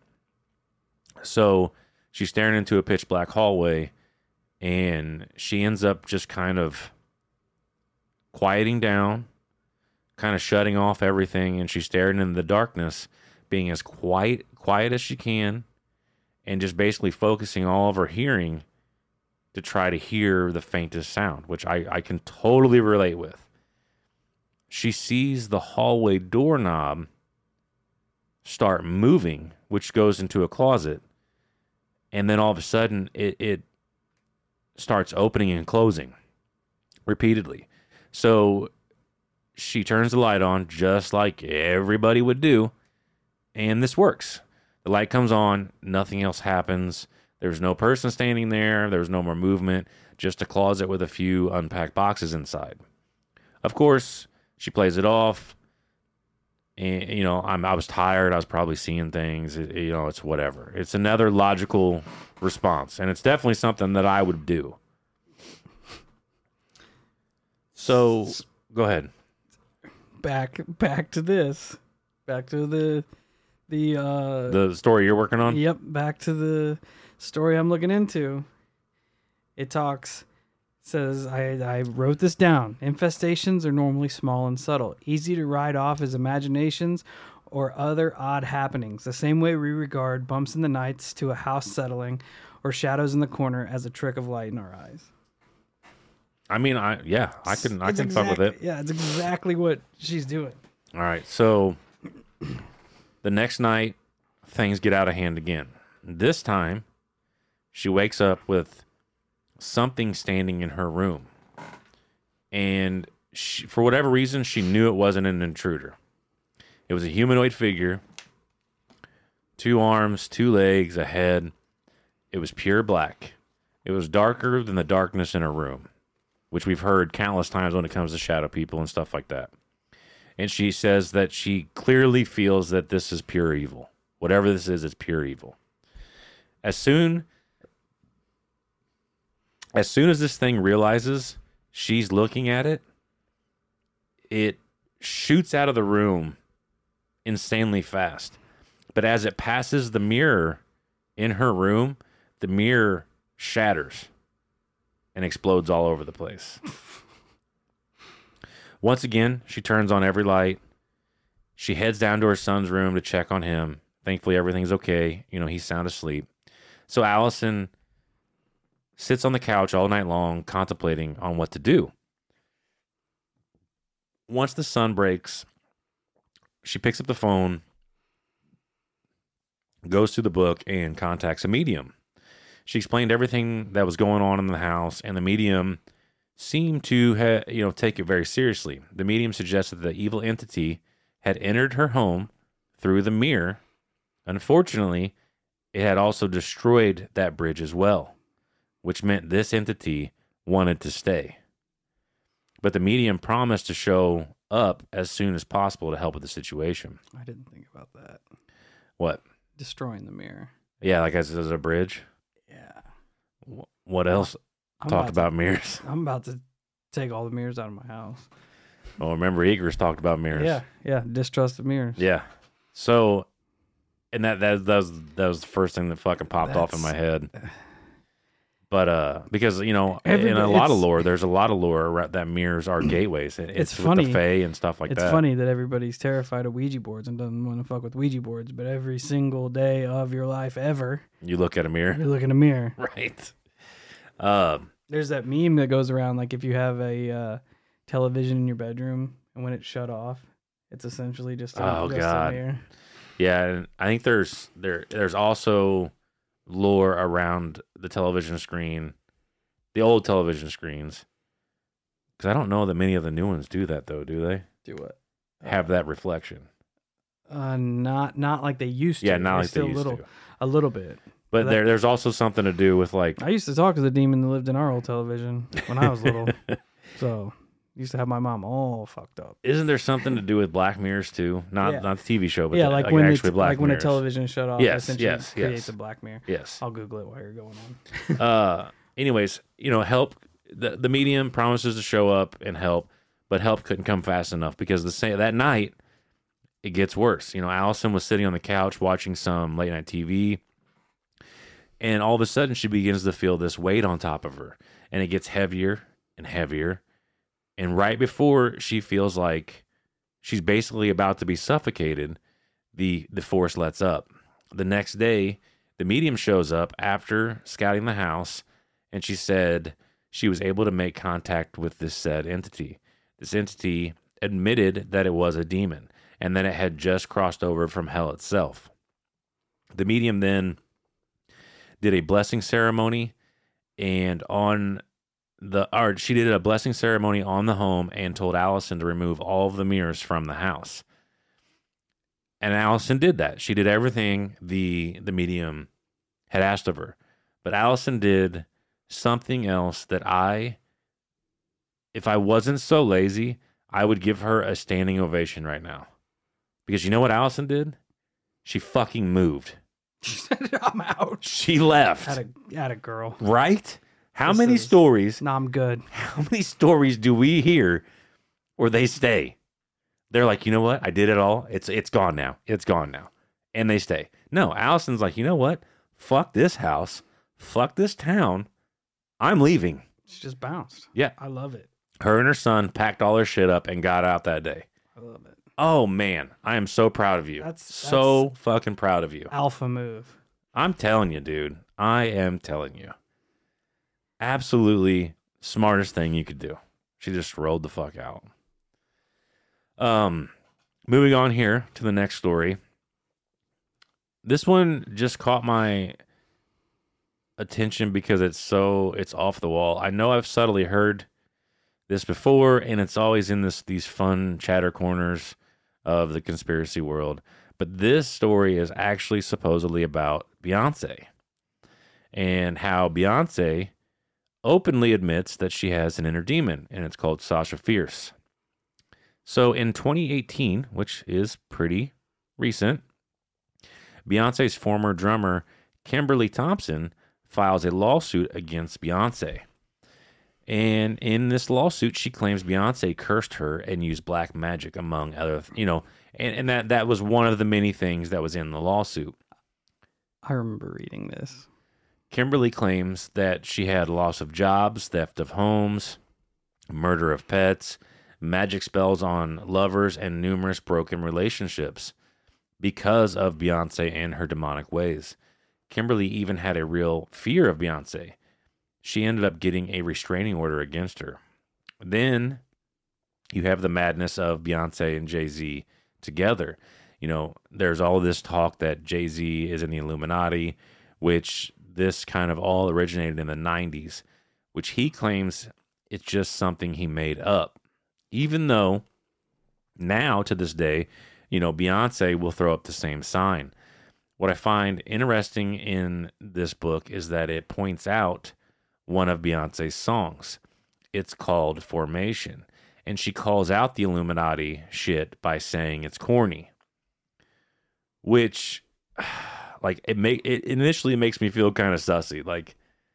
Speaker 2: So she's staring into a pitch black hallway, and she ends up just kind of quieting down, kind of shutting off everything, and she's staring into the darkness, being as quiet quiet as she can, and just basically focusing all of her hearing to try to hear the faintest sound, which I, I can totally relate with. She sees the hallway doorknob start moving, which goes into a closet, and then all of a sudden it, it starts opening and closing repeatedly. So she turns the light on just like everybody would do, and this works. The light comes on, nothing else happens. There's no person standing there. There's no more movement, just a closet with a few unpacked boxes inside. Of course, she plays it off. And, you know, I'm, I was tired. I was probably seeing things. It, you know, it's whatever. It's another logical response, and it's definitely something that I would do. So, go ahead.
Speaker 1: Back, back to this. Back to the, the, uh,
Speaker 2: the story you're working on.
Speaker 1: Yep. Back to the story I'm looking into. It talks, says, I, I wrote this down. Infestations are normally small and subtle, easy to write off as imaginations or other odd happenings, the same way we regard bumps in the nights to a house settling or shadows in the corner as a trick of light in our eyes.
Speaker 2: I mean, I yeah, I can I
Speaker 1: It's
Speaker 2: can
Speaker 1: exact,
Speaker 2: fuck with it.
Speaker 1: Yeah, it's exactly what she's doing.
Speaker 2: All right, so the next night, things get out of hand again. This time, she wakes up with something standing in her room, and she, for whatever reason, she knew it wasn't an intruder. It was a humanoid figure, two arms, two legs, a head. It was pure black. It was darker than the darkness in her room, which we've heard countless times when it comes to shadow people and stuff like that. And she says that she clearly feels that this is pure evil. Whatever this is, it's pure evil. As soon as soon as this thing realizes she's looking at it, it shoots out of the room insanely fast. But as it passes the mirror in her room, the mirror shatters and explodes all over the place. Once again, she turns on every light. She heads down to her son's room to check on him. Thankfully, everything's okay. You know, he's sound asleep. So Allison sits on the couch all night long, contemplating on what to do. Once the sun breaks, she picks up the phone, goes through the book, and contacts a medium. She explained everything that was going on in the house, and the medium seemed to ha- you know, take it very seriously. The medium suggested that the evil entity had entered her home through the mirror. Unfortunately, it had also destroyed that bridge as well. which meant this entity wanted to stay. But the medium promised to show up as soon as possible to help with the situation.
Speaker 1: I didn't think about that.
Speaker 2: What?
Speaker 1: Destroying the mirror.
Speaker 2: Yeah, like as, as a bridge.
Speaker 1: Yeah.
Speaker 2: Wh- What else?
Speaker 1: I'm
Speaker 2: Talked
Speaker 1: about
Speaker 2: about mirrors.
Speaker 1: to, I'm about to take all the mirrors out of my house.
Speaker 2: Well, remember, Eagers talked about mirrors.
Speaker 1: Yeah, yeah. Distrust of mirrors.
Speaker 2: Yeah. So, and that that that was that was the first thing that fucking popped off in my
Speaker 1: That's-
Speaker 2: head. But uh, because you know, in
Speaker 1: Everybody-
Speaker 2: a lot of
Speaker 1: it's-
Speaker 2: lore, there's a lot of lore around that mirrors are gateways. It- It's,
Speaker 1: It's
Speaker 2: with
Speaker 1: funny.
Speaker 2: the Fae and stuff like
Speaker 1: it's
Speaker 2: that.
Speaker 1: funny that everybody's terrified of Ouija boards and doesn't want to fuck with Ouija boards, but every single day of your life ever,
Speaker 2: You look at a mirror,
Speaker 1: you look in a mirror.
Speaker 2: right? Um,
Speaker 1: There's that meme that goes around like if you have a uh, television in your bedroom and when it's shut off, it's essentially just a,
Speaker 2: Oh,
Speaker 1: just a
Speaker 2: God.
Speaker 1: mirror.
Speaker 2: yeah, and I think there's there there's also lore around the television screen, the old television screens. Because I don't know that many of the new ones do that though, do they?
Speaker 1: Do what?
Speaker 2: Have that reflection?
Speaker 1: Uh, not not like they used to.
Speaker 2: Yeah, not
Speaker 1: They're
Speaker 2: like they
Speaker 1: still
Speaker 2: used
Speaker 1: little,
Speaker 2: to.
Speaker 1: A little bit.
Speaker 2: But
Speaker 1: That-
Speaker 2: there, there's also something to do with like,
Speaker 1: I used to talk to the demon that lived in our old television when I was little. So used to have my mom all fucked up.
Speaker 2: isn't there something to do with Black Mirrors too? Not
Speaker 1: Yeah.
Speaker 2: not the T V show, but
Speaker 1: yeah,
Speaker 2: the,
Speaker 1: like,
Speaker 2: like,
Speaker 1: when
Speaker 2: actually
Speaker 1: it's,
Speaker 2: Black
Speaker 1: like when a
Speaker 2: Mirrors.
Speaker 1: television shut off,
Speaker 2: Yes,
Speaker 1: essentially
Speaker 2: yes,
Speaker 1: creates
Speaker 2: yes.
Speaker 1: a black mirror.
Speaker 2: Yes.
Speaker 1: I'll Google it while you're going on.
Speaker 2: uh, anyways, you know, help. The the medium promises to show up and help, but help couldn't come fast enough because the same that night it gets worse. You know, Allison was sitting on the couch watching some late night T V. And all of a sudden, she begins to feel this weight on top of her. And it gets heavier and heavier. And right before she feels like she's basically about to be suffocated, the, the force lets up. The next day, the medium shows up after scouting the house. And she said she was able to make contact with this said entity. This entity admitted that it was a demon and that it had just crossed over from hell itself. The medium then did a blessing ceremony, and on the or she did a blessing ceremony on the home and told Allison to remove all of the mirrors from the house. And Allison did that. She did everything the the medium had asked of her. But Allison did something else that I, if I wasn't so lazy, I would give her a standing ovation right now. Because you know what Allison did? She fucking moved.
Speaker 1: She said, I'm out.
Speaker 2: She left.
Speaker 1: At a, at a girl.
Speaker 2: Right? How
Speaker 1: This
Speaker 2: many
Speaker 1: is-
Speaker 2: stories,
Speaker 1: No, I'm good.
Speaker 2: how many stories do we hear where they stay? They're like, you know what? I did it all. It's it's gone now. It's gone now. And they stay. No, Allison's like, you know what? Fuck this house. Fuck this town. I'm leaving.
Speaker 1: She just bounced.
Speaker 2: Yeah.
Speaker 1: I love it.
Speaker 2: Her and her son packed all their shit up and got out that day.
Speaker 1: I love it.
Speaker 2: Oh man, I am so proud of you.
Speaker 1: That's-
Speaker 2: so fucking proud of you.
Speaker 1: Alpha move.
Speaker 2: I'm telling you, dude. I am telling you. Absolutely smartest thing you could do. She just rolled the fuck out. Um, moving on here to the next story. This one just caught my attention because it's so it's off the wall. I know I've subtly heard this before, and it's always in this these fun chatter corners of the conspiracy world. But this story is actually supposedly about Beyonce and how Beyonce openly admits that she has an inner demon, and it's called Sasha Fierce. So in twenty eighteen, which is pretty recent, Beyonce's former drummer, Kimberly Thompson, files a lawsuit against Beyonce. And in this lawsuit, she claims Beyonce cursed her and used black magic, among other, you know, and, and that, that was one of the many things that was in the lawsuit.
Speaker 1: I remember reading this.
Speaker 2: Kimberly claims that she had loss of jobs, theft of homes, murder of pets, magic spells on lovers, and numerous broken relationships because of Beyonce and her demonic ways. Kimberly even had a real fear of Beyonce. She ended up getting a restraining order against her. Then you have the madness of Beyonce and Jay-Z together. You know, there's all this talk that Jay-Z is in the Illuminati, which this kind of all originated in the nineties, which he claims it's just something he made up. Even though now, to this day, you know, Beyonce will throw up the same sign. What I find interesting in this book is that it points out one of Beyonce's songs. It's called Formation. And she calls out the Illuminati shit by saying it's corny. Which, like, it make it initially makes me feel kind of sussy. Like,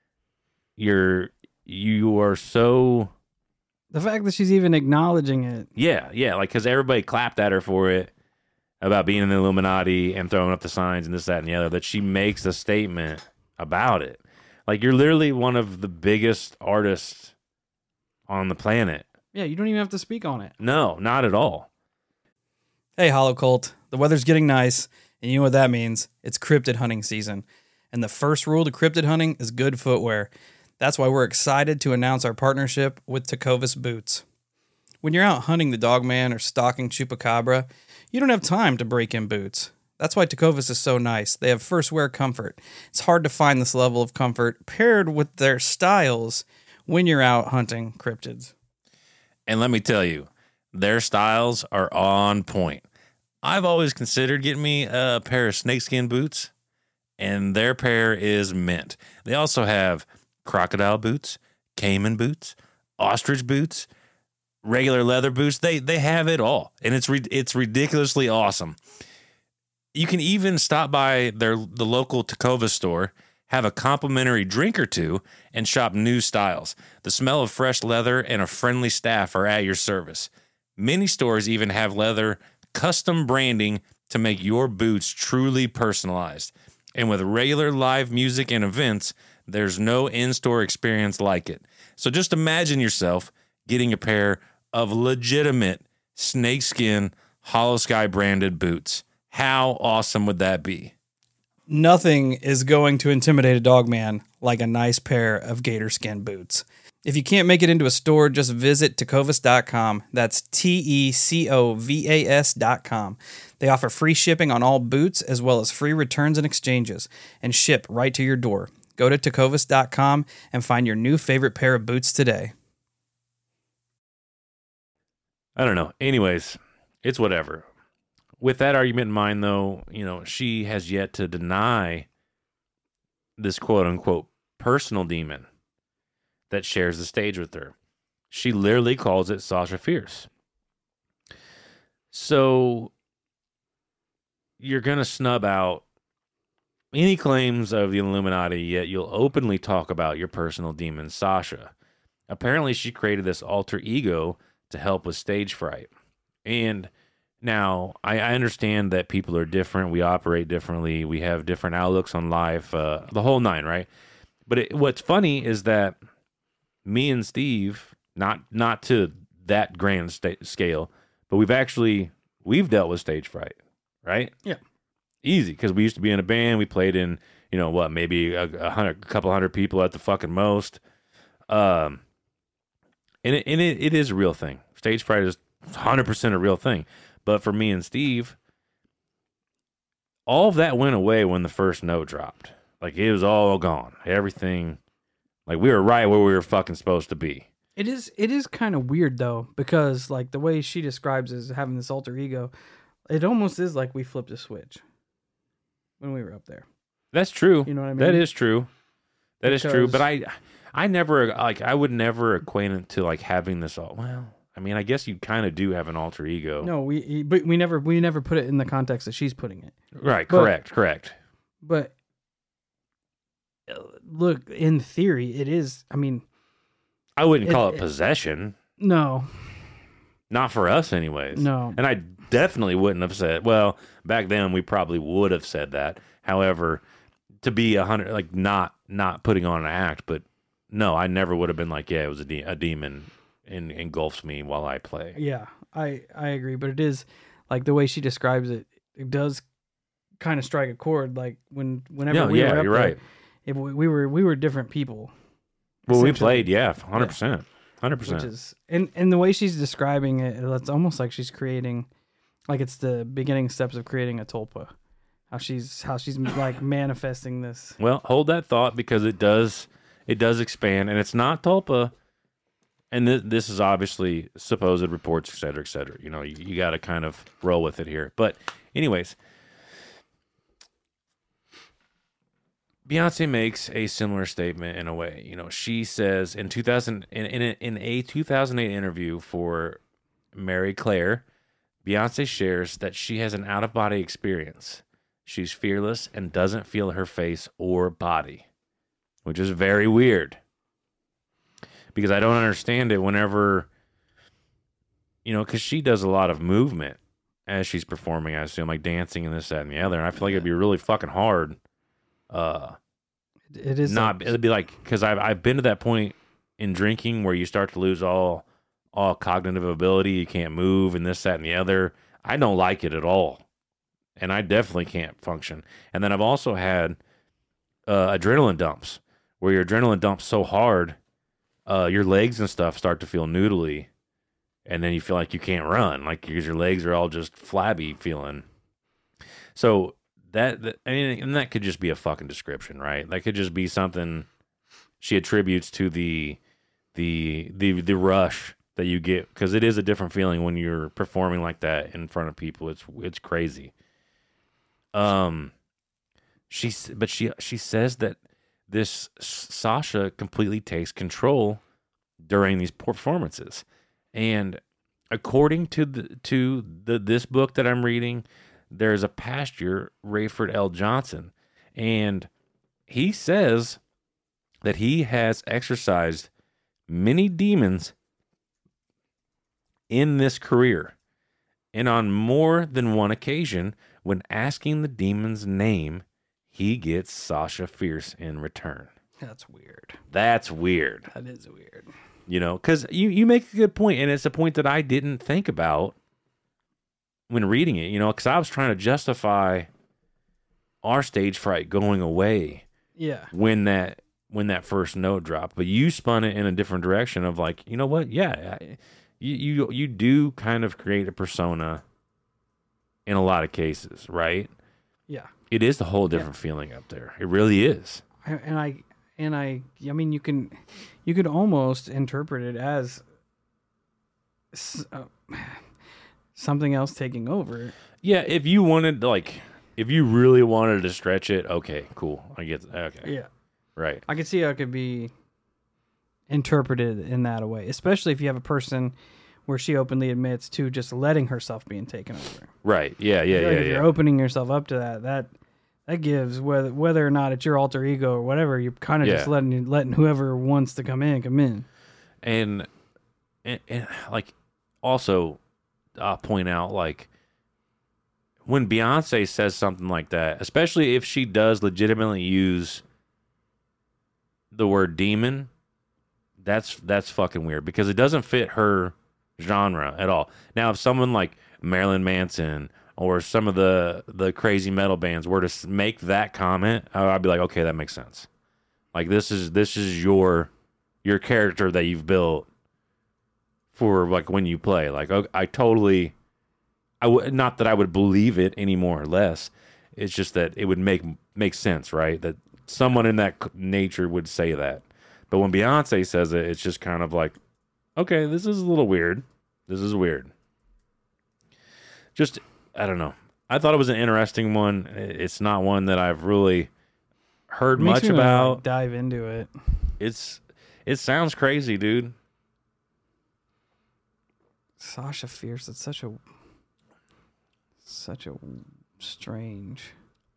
Speaker 2: you're, you are so...
Speaker 1: The fact that she's even acknowledging it.
Speaker 2: Yeah, yeah, like, because everybody clapped at her for it, about being in the Illuminati and throwing up the signs and this, that, and the other, that she makes a statement about it. Like, you're literally one of the biggest artists on the planet.
Speaker 1: Yeah, you don't even have to speak on it.
Speaker 2: No, not at all.
Speaker 1: Hey, Hollow Cult. The weather's getting nice, and you know what that means. It's cryptid hunting season. And the first rule to cryptid hunting is good footwear. That's why we're excited to announce our partnership with Tecovas Boots. When you're out hunting the Dogman or stalking Chupacabra, you don't have time to break in boots. That's why Tecovas is so nice. They have first wear comfort. It's hard to find this level of comfort paired with their styles when you're out hunting cryptids.
Speaker 2: And let me tell you, their styles are on point. I've always considered getting me a pair of snakeskin boots, and their pair is mint. They also have crocodile boots, caiman boots, ostrich boots, regular leather boots. They they have it all, and it's re- it's ridiculously awesome. You can even stop by their the local Tecovas store, have a complimentary drink or two, and shop new styles. The smell of fresh leather and a friendly staff are at your service. Many stores even have leather custom branding to make your boots truly personalized. And with regular live music and events, there's no in-store experience like it. So just imagine yourself getting a pair of legitimate snakeskin Hollow Sky branded boots. How awesome would that be?
Speaker 1: Nothing is going to intimidate a dogman like a nice pair of gator skin boots. If you can't make it into a store, just visit tecovas dot com. That's T E C O V A S dot com. They offer free shipping on all boots as well as free returns and exchanges and ship right to your door. Go to tecovas dot com and find your new favorite pair of boots today.
Speaker 2: I don't know. Anyways, it's whatever. With that argument in mind, though, you know, she has yet to deny this quote-unquote personal demon that shares the stage with her. She literally calls it Sasha Fierce. So you're going to snub out any claims of the Illuminati, yet you'll openly talk about your personal demon, Sasha. Apparently, she created this alter ego to help with stage fright. And now, I, I understand that people are different. We operate differently. We have different outlooks on life, uh, the whole nine, right? But it, what's funny is that me and Steve, not not to that grand sta- scale, but we've actually, we've dealt with stage fright, right?
Speaker 1: Yeah.
Speaker 2: Easy, because we used to be in a band. We played in, you know, what, maybe a, a, hundred, a couple hundred people at the fucking most. Um, and it, and it, it is a real thing. Stage fright is one hundred percent a real thing. But for me and Steve, all of that went away when the first note dropped. Like, it was all gone. Everything, like, we were right where we were fucking supposed to be.
Speaker 1: It is it is kind of weird, though, because, like, the way she describes as having this alter ego, it almost is like we flipped a switch when we were up there.
Speaker 2: That's true.
Speaker 1: You know what I mean?
Speaker 2: That is true. That
Speaker 1: Because...
Speaker 2: is true. But I, I never, like, I would never equate it to, like, having this all, well... I mean, I guess you kind of do have an alter ego.
Speaker 1: No, we but we never we never put it in the context that she's putting it.
Speaker 2: Right,
Speaker 1: but,
Speaker 2: correct, correct.
Speaker 1: But look, in theory, it is. I mean,
Speaker 2: I wouldn't
Speaker 1: it,
Speaker 2: call it
Speaker 1: it
Speaker 2: possession.
Speaker 1: No,
Speaker 2: not for us, anyways.
Speaker 1: No,
Speaker 2: and I definitely wouldn't have said. Well, back then we probably would have said that. However, to be a hundred, like not not putting on an act, but no, I never would have been like, yeah, it was a, de- a demon. And engulfs me while I play.
Speaker 1: Yeah, I, I agree, but it is like the way she describes it. It does kind of strike a chord. Like when whenever
Speaker 2: no,
Speaker 1: we
Speaker 2: yeah,
Speaker 1: were up
Speaker 2: you're
Speaker 1: there,
Speaker 2: right.
Speaker 1: If we, we were we were different people.
Speaker 2: Well, we played, yeah, hundred percent, hundred percent.
Speaker 1: Which is and and the way she's describing it, it's almost like she's creating, like it's the beginning steps of creating a tulpa. How she's how she's like manifesting this.
Speaker 2: Well, hold that thought because it does it does expand, and it's not tulpa. And th- this is obviously supposed reports, et cetera, et cetera. You know, you, you got to kind of roll with it here. But anyways, Beyonce makes a similar statement in a way. You know, she says in two thousand in in a, in a two thousand eight interview for Mary Claire, Beyonce shares that she has an out-of-body experience. She's fearless and doesn't feel her face or body, which is very weird because I don't understand it whenever, you know, because she does a lot of movement as she's performing, I assume, like dancing and this, that, and the other. And I feel like it'd be really fucking hard. Uh,
Speaker 1: it is
Speaker 2: not.
Speaker 1: a,
Speaker 2: It'd be like because I've I've been to that point in drinking where you start to lose all all cognitive ability. You can't move and this, that, and the other. I don't like it at all, and I definitely can't function. And then I've also had uh, adrenaline dumps where your adrenaline dumps so hard, uh, your legs and stuff start to feel noodly. And then you feel like you can't run, like because your legs are all just flabby feeling. So that, that, I mean, and that could just be a fucking description, right? That could just be something she attributes to the the the the rush that you get, because it is a different feeling when you're performing like that in front of people. It's it's crazy. Um, she but she she says that this Sasha completely takes control during these performances. And according to the to the this book that I'm reading, there's a pastor, Rayford L. Johnson, and he says that he has exorcised many demons in this career. And on more than one occasion, when asking the demon's name, he gets Sasha Fierce in return.
Speaker 1: That's weird.
Speaker 2: That's weird.
Speaker 1: That is weird.
Speaker 2: You know, because you, you make a good point, and it's a point that I didn't think about when reading it, you know, because I was trying to justify our stage fright going away.
Speaker 1: Yeah.
Speaker 2: When that when that first note dropped, but you spun it in a different direction of like, you know what? Yeah, you you you do kind of create a persona in a lot of cases, right?
Speaker 1: Yeah.
Speaker 2: It is a whole different yeah. feeling up there. It really is.
Speaker 1: And I and I I mean you can you could almost interpret it as uh, something else taking over.
Speaker 2: Yeah, if you wanted like if you really wanted to stretch it, okay, cool. I get okay.
Speaker 1: Yeah.
Speaker 2: Right.
Speaker 1: I could see how it could be interpreted in that way, especially if you have a person where she openly admits to just letting herself being taken over.
Speaker 2: Right. Yeah, yeah, yeah,
Speaker 1: like
Speaker 2: yeah.
Speaker 1: If you're opening yourself up to that, that that gives whether whether or not it's your alter ego or whatever, you're kind of yeah. just letting letting whoever wants to come in come in.
Speaker 2: And and, and like also I'll point out like when Beyonce says something like that, especially if she does legitimately use the word demon, that's that's fucking weird because it doesn't fit her genre at all. Now, if someone like Marilyn Manson or some of the the crazy metal bands were to make that comment, I'd be like, okay, that makes sense. Like this is this is your your character that you've built for like when you play. Like I totally, I w- not that I would believe it any more or less. It's just that it would make make sense, right? That someone in that nature would say that. But when Beyonce says it, it's just kind of like, okay, this is a little weird. This is weird. Just, I don't know. I thought it was an interesting one. It's not one that I've really heard much
Speaker 1: me
Speaker 2: about.
Speaker 1: Like dive into it.
Speaker 2: It's it sounds crazy, dude.
Speaker 1: Sasha Fierce. It's such a such a strange.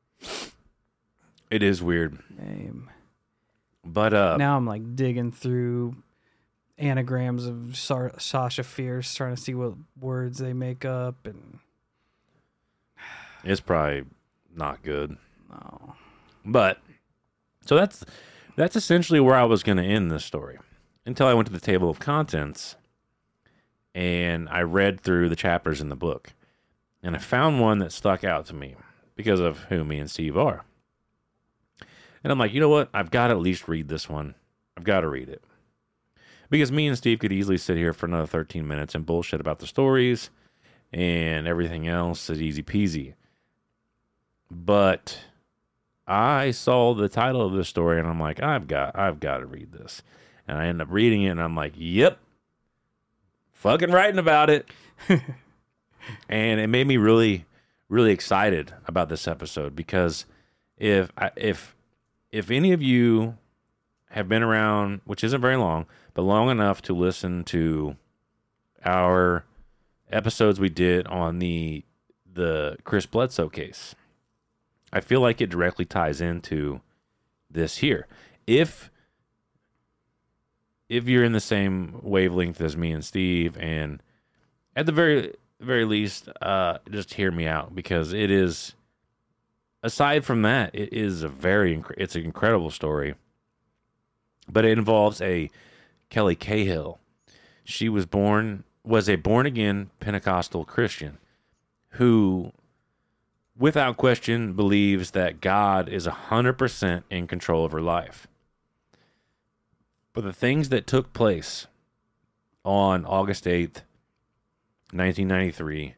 Speaker 2: It is weird
Speaker 1: name.
Speaker 2: But uh,
Speaker 1: now I'm like digging through anagrams of Sar- Sasha Fierce, trying to see what words they make up, and
Speaker 2: it's probably not good.
Speaker 1: No.
Speaker 2: But so that's that's essentially where I was going to end this story until I went to the table of contents and I read through the chapters in the book, and I found one that stuck out to me because of who me and Steve are. And I'm like, you know what? I've got to at least read this one. I've got to read it. Because me and Steve could easily sit here for another thirteen minutes and bullshit about the stories and everything else is easy peasy. But I saw the title of this story and I'm like, I've got I've got to read this. And I end up reading it and I'm like, yep. Fucking writing about it. And it made me really, really excited about this episode because if I, if if any of you have been around, which isn't very long, but long enough to listen to our episodes we did on the the Chris Bledsoe case, I feel like it directly ties into this here. If if you're in the same wavelength as me and Steve, and at the very very least, uh, just hear me out, because it is. Aside from that, it is a very it's an incredible story. But it involves a Kelly Cahill. She was born was a born again Pentecostal Christian who, without question, believes that God is a hundred percent in control of her life. But the things that took place on August eighth, nineteen ninety-three,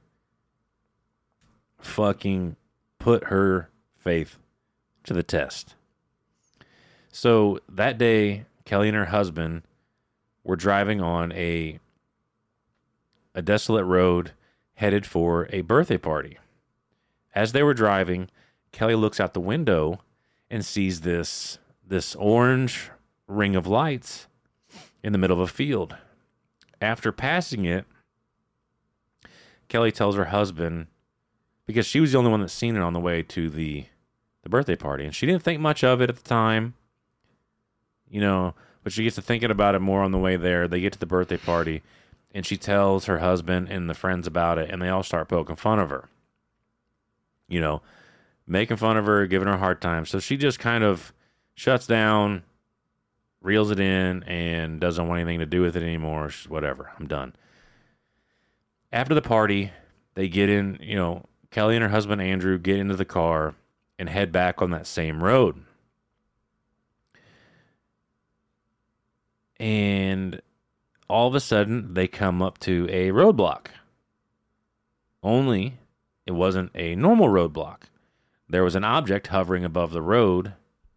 Speaker 2: fucking put her faith to the test. So that day, Kelly and her husband were driving on a a desolate road headed for a birthday party. As they were driving, Kelly looks out the window and sees this this orange ring of lights in the middle of a field. After passing it, Kelly tells her husband, because she was the only one that's seen it on the way to the, the birthday party, and she didn't think much of it at the time, you know, but she gets to thinking about it more on the way there. They get to the birthday party, and she tells her husband and the friends about it, and they all start poking fun of her, you know, making fun of her, giving her a hard time. So she just kind of shuts down, reels it in, and doesn't want anything to do with it anymore. She's, whatever, I'm done. After the party, they get in, you know, Kelly and her husband Andrew get into the car and head back on that same road. And all of a sudden, they come up to a roadblock. Only it wasn't a normal roadblock. There was an object hovering above the road,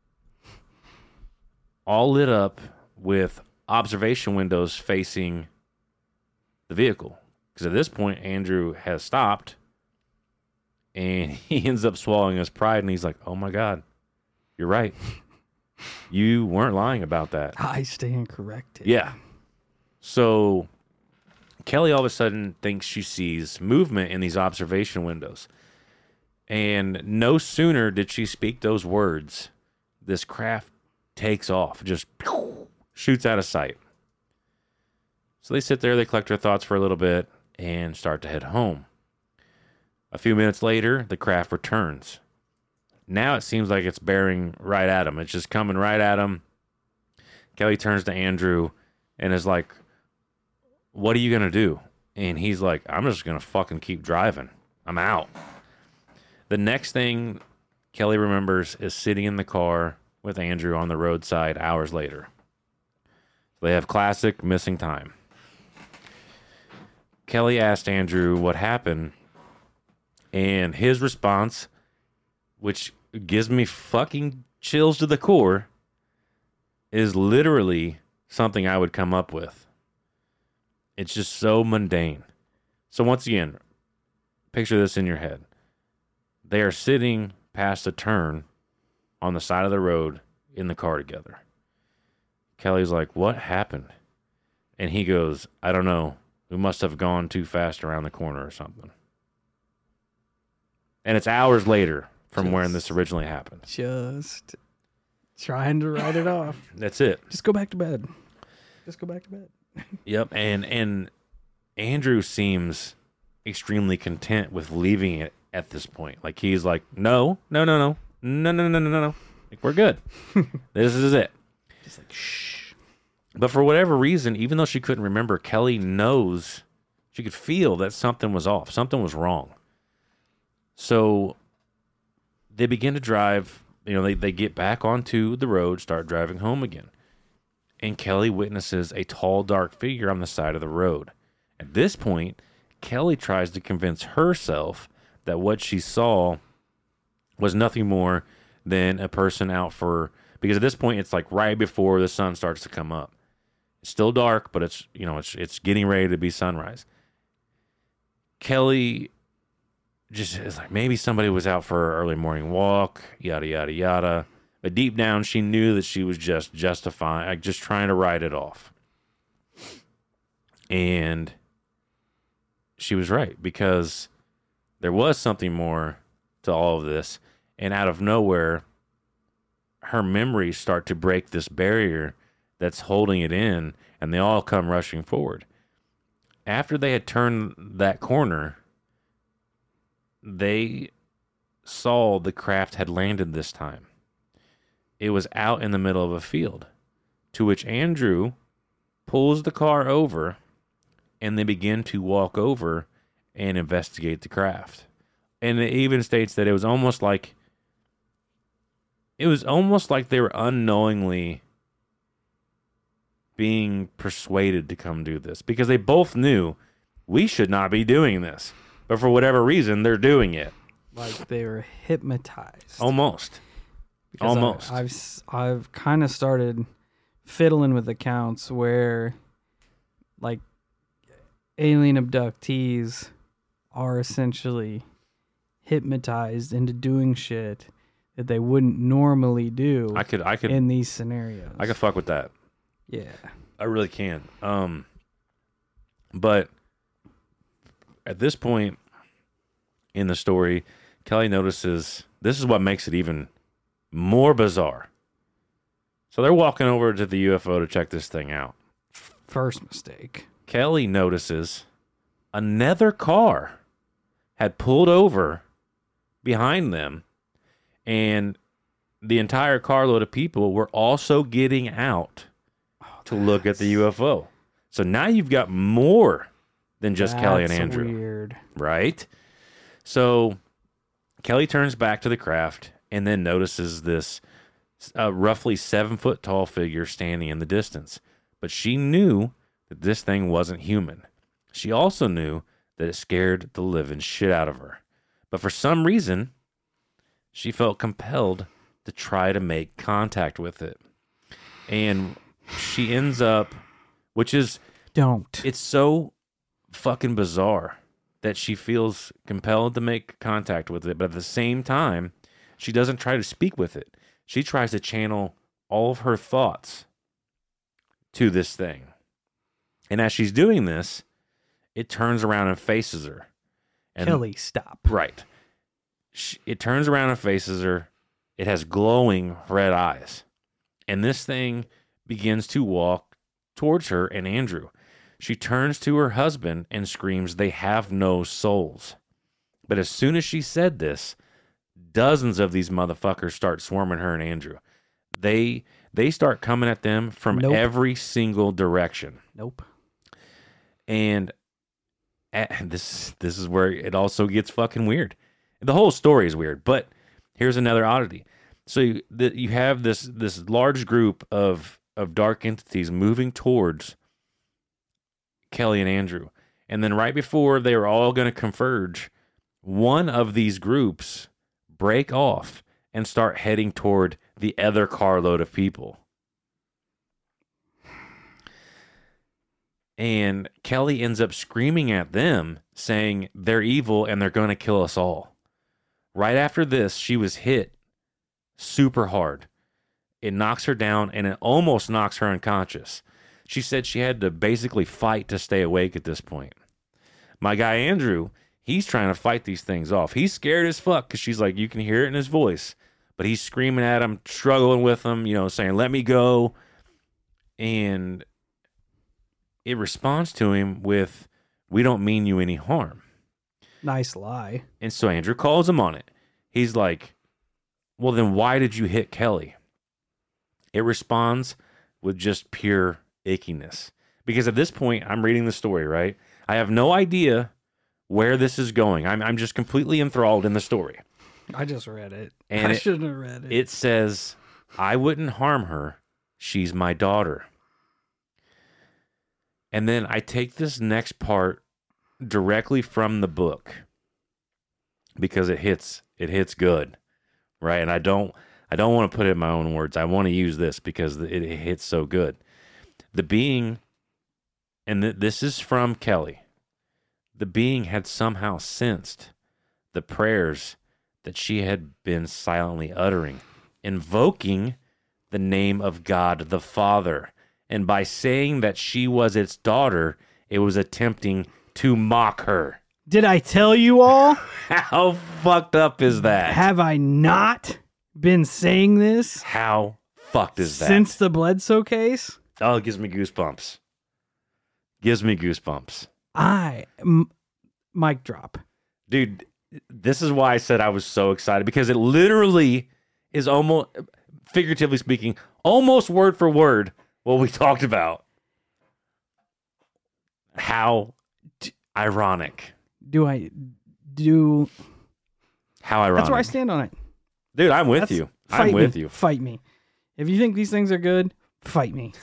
Speaker 2: all lit up with observation windows facing the vehicle. Because at this point, Andrew has stopped, and he ends up swallowing his pride, and he's like, oh my God, you're right. You weren't lying about that.
Speaker 1: I stand corrected.
Speaker 2: Yeah. So Kelly all of a sudden thinks she sees movement in these observation windows. And no sooner did she speak those words, this craft takes off, just shoots out of sight. So they sit there, they collect their thoughts for a little bit, and start to head home. A few minutes later, the craft returns. Now it seems like it's bearing right at him. It's just coming right at him. Kelly turns to Andrew and is like, what are you going to do? And he's like, I'm just going to fucking keep driving. I'm out. The next thing Kelly remembers is sitting in the car with Andrew on the roadside hours later. They have classic missing time. Kelly asked Andrew what happened, and his response, which gives me fucking chills to the core, is literally something I would come up with. It's just so mundane. So once again, picture this in your head. They are sitting past a turn on the side of the road in the car together. Kelly's like, what happened? And he goes, I don't know. We must have gone too fast around the corner or something. And it's hours later from
Speaker 1: just,
Speaker 2: when this originally happened.
Speaker 1: Just trying to write it off.
Speaker 2: That's it.
Speaker 1: Just go back to bed. Just go back to bed.
Speaker 2: Yep. And, and Andrew seems extremely content with leaving it at this point. Like, he's like, no, no, no, no, no, no, no, no, no, no. Like, we're good. This is it.
Speaker 1: Just like, shh.
Speaker 2: But for whatever reason, even though she couldn't remember, Kelly knows, she could feel that something was off. Something was wrong. So they begin to drive, you know, they, they get back onto the road, start driving home again. And Kelly witnesses a tall, dark figure on the side of the road. At this point, Kelly tries to convince herself that what she saw was nothing more than a person out for, because at this point, it's like right before the sun starts to come up. It's still dark, but it's, you know, it's it's getting ready to be sunrise. Kelly just is like, maybe somebody was out for an early morning walk, yada, yada, yada. But deep down, she knew that she was just justifying, like just trying to write it off. And she was right, because there was something more to all of this. And out of nowhere, her memories start to break this barrier that's holding it in, and they all come rushing forward. After they had turned that corner, they saw the craft had landed this time. It was out in the middle of a field, to which Andrew pulls the car over, and they begin to walk over and investigate the craft. And it even states that it was almost like it was almost like they were unknowingly being persuaded to come do this, because they both knew we should not be doing this, but for whatever reason they're doing it.
Speaker 1: Like they were hypnotized.
Speaker 2: Almost.
Speaker 1: Because
Speaker 2: Almost.
Speaker 1: I, I've I've kind of started fiddling with accounts where, like, alien abductees are essentially hypnotized into doing shit that they wouldn't normally do.
Speaker 2: I could, I could,
Speaker 1: in these scenarios.
Speaker 2: I could fuck with that.
Speaker 1: Yeah,
Speaker 2: I really can. Um, but at this point in the story, Kelly notices this is what makes it even more bizarre. So they're walking over to the U F O to check this thing out.
Speaker 1: First mistake.
Speaker 2: Kelly notices another car had pulled over behind them, and the entire carload of people were also getting out oh, to look at the U F O. So now you've got more than just Kelly and Andrew.
Speaker 1: Weird.
Speaker 2: Right? So Kelly turns back to the craft and then notices this uh, roughly seven foot tall figure standing in the distance. But she knew that this thing wasn't human. She also knew that it scared the living shit out of her. But for some reason, she felt compelled to try to make contact with it. And she ends up, which is...
Speaker 1: Don't.
Speaker 2: It's so fucking bizarre that she feels compelled to make contact with it, but at the same time, she doesn't try to speak with it. She tries to channel all of her thoughts to this thing. And as she's doing this, it turns around and faces her. And,
Speaker 1: Kelly, stop.
Speaker 2: Right. She, it turns around and faces her. It has glowing red eyes. And this thing begins to walk towards her and Andrew. She turns to her husband and screams, "They have no souls." But as soon as she said this, dozens of these motherfuckers start swarming her and Andrew. They they start coming at them from
Speaker 1: Nope.
Speaker 2: every single direction.
Speaker 1: Nope.
Speaker 2: And at, this this is where it also gets fucking weird. The whole story is weird, but here's another oddity. So you, the, you have this this large group of of dark entities moving towards Kelly and Andrew. And then right before they were all going to converge, one of these groups break off and start heading toward the other carload of people. And Kelly ends up screaming at them, saying they're evil and they're going to kill us all. Right after this, she was hit super hard. It knocks her down and it almost knocks her unconscious. She said she had to basically fight to stay awake at this point. My guy Andrew, he's trying to fight these things off. He's scared as fuck because she's like, you can hear it in his voice. But he's screaming at him, struggling with him, you know, saying, "Let me go." And it responds to him with, "We don't mean you any harm."
Speaker 1: Nice lie.
Speaker 2: And so Andrew calls him on it. He's like, "Well, then why did you hit Kelly?" It responds with just pure ickiness. Because at this point, I'm reading the story, right? I have no idea where this is going. I'm I'm just completely enthralled in the story.
Speaker 1: I just read it.
Speaker 2: And
Speaker 1: I
Speaker 2: it-
Speaker 1: shouldn't have read it.
Speaker 2: It says, "I wouldn't harm her. She's my daughter." And then I take this next part directly from the book because it hits it hits good, right? And I don't I don't want to put it in my own words. I want to use this because it, it hits so good. The being, and th- this is from Kelly, the being had somehow sensed the prayers that she had been silently uttering invoking the name of God the Father. And by saying that she was its daughter, it was attempting to mock her.
Speaker 1: Did I tell you all?
Speaker 2: How fucked up is that?
Speaker 1: Have I not been saying this?
Speaker 2: How fucked is that?
Speaker 1: Since the Bledsoe case?
Speaker 2: Oh, it gives me goosebumps. Gives me goosebumps.
Speaker 1: I, m- mic drop.
Speaker 2: Dude, this is why I said I was so excited, because it literally is almost, figuratively speaking, almost word for word what we talked about. How d- ironic.
Speaker 1: Do I do?
Speaker 2: How ironic.
Speaker 1: That's where I stand on it.
Speaker 2: Dude, I'm with
Speaker 1: That's,
Speaker 2: you.
Speaker 1: I'm
Speaker 2: with
Speaker 1: me.
Speaker 2: you.
Speaker 1: Fight me. If you think these things are good, fight me.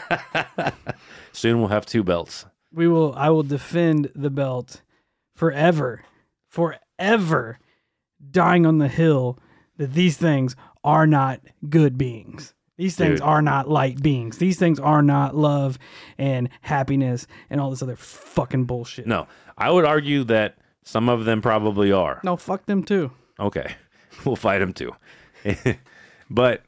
Speaker 2: Soon we'll have two belts.
Speaker 1: We will. I will defend the belt forever, forever, dying on the hill that these things are not good beings. These things
Speaker 2: Dude.
Speaker 1: are not light beings. These things are not love and happiness and all this other fucking bullshit.
Speaker 2: No, I would argue that some of them probably are.
Speaker 1: No, fuck them too.
Speaker 2: Okay, we'll fight them too. But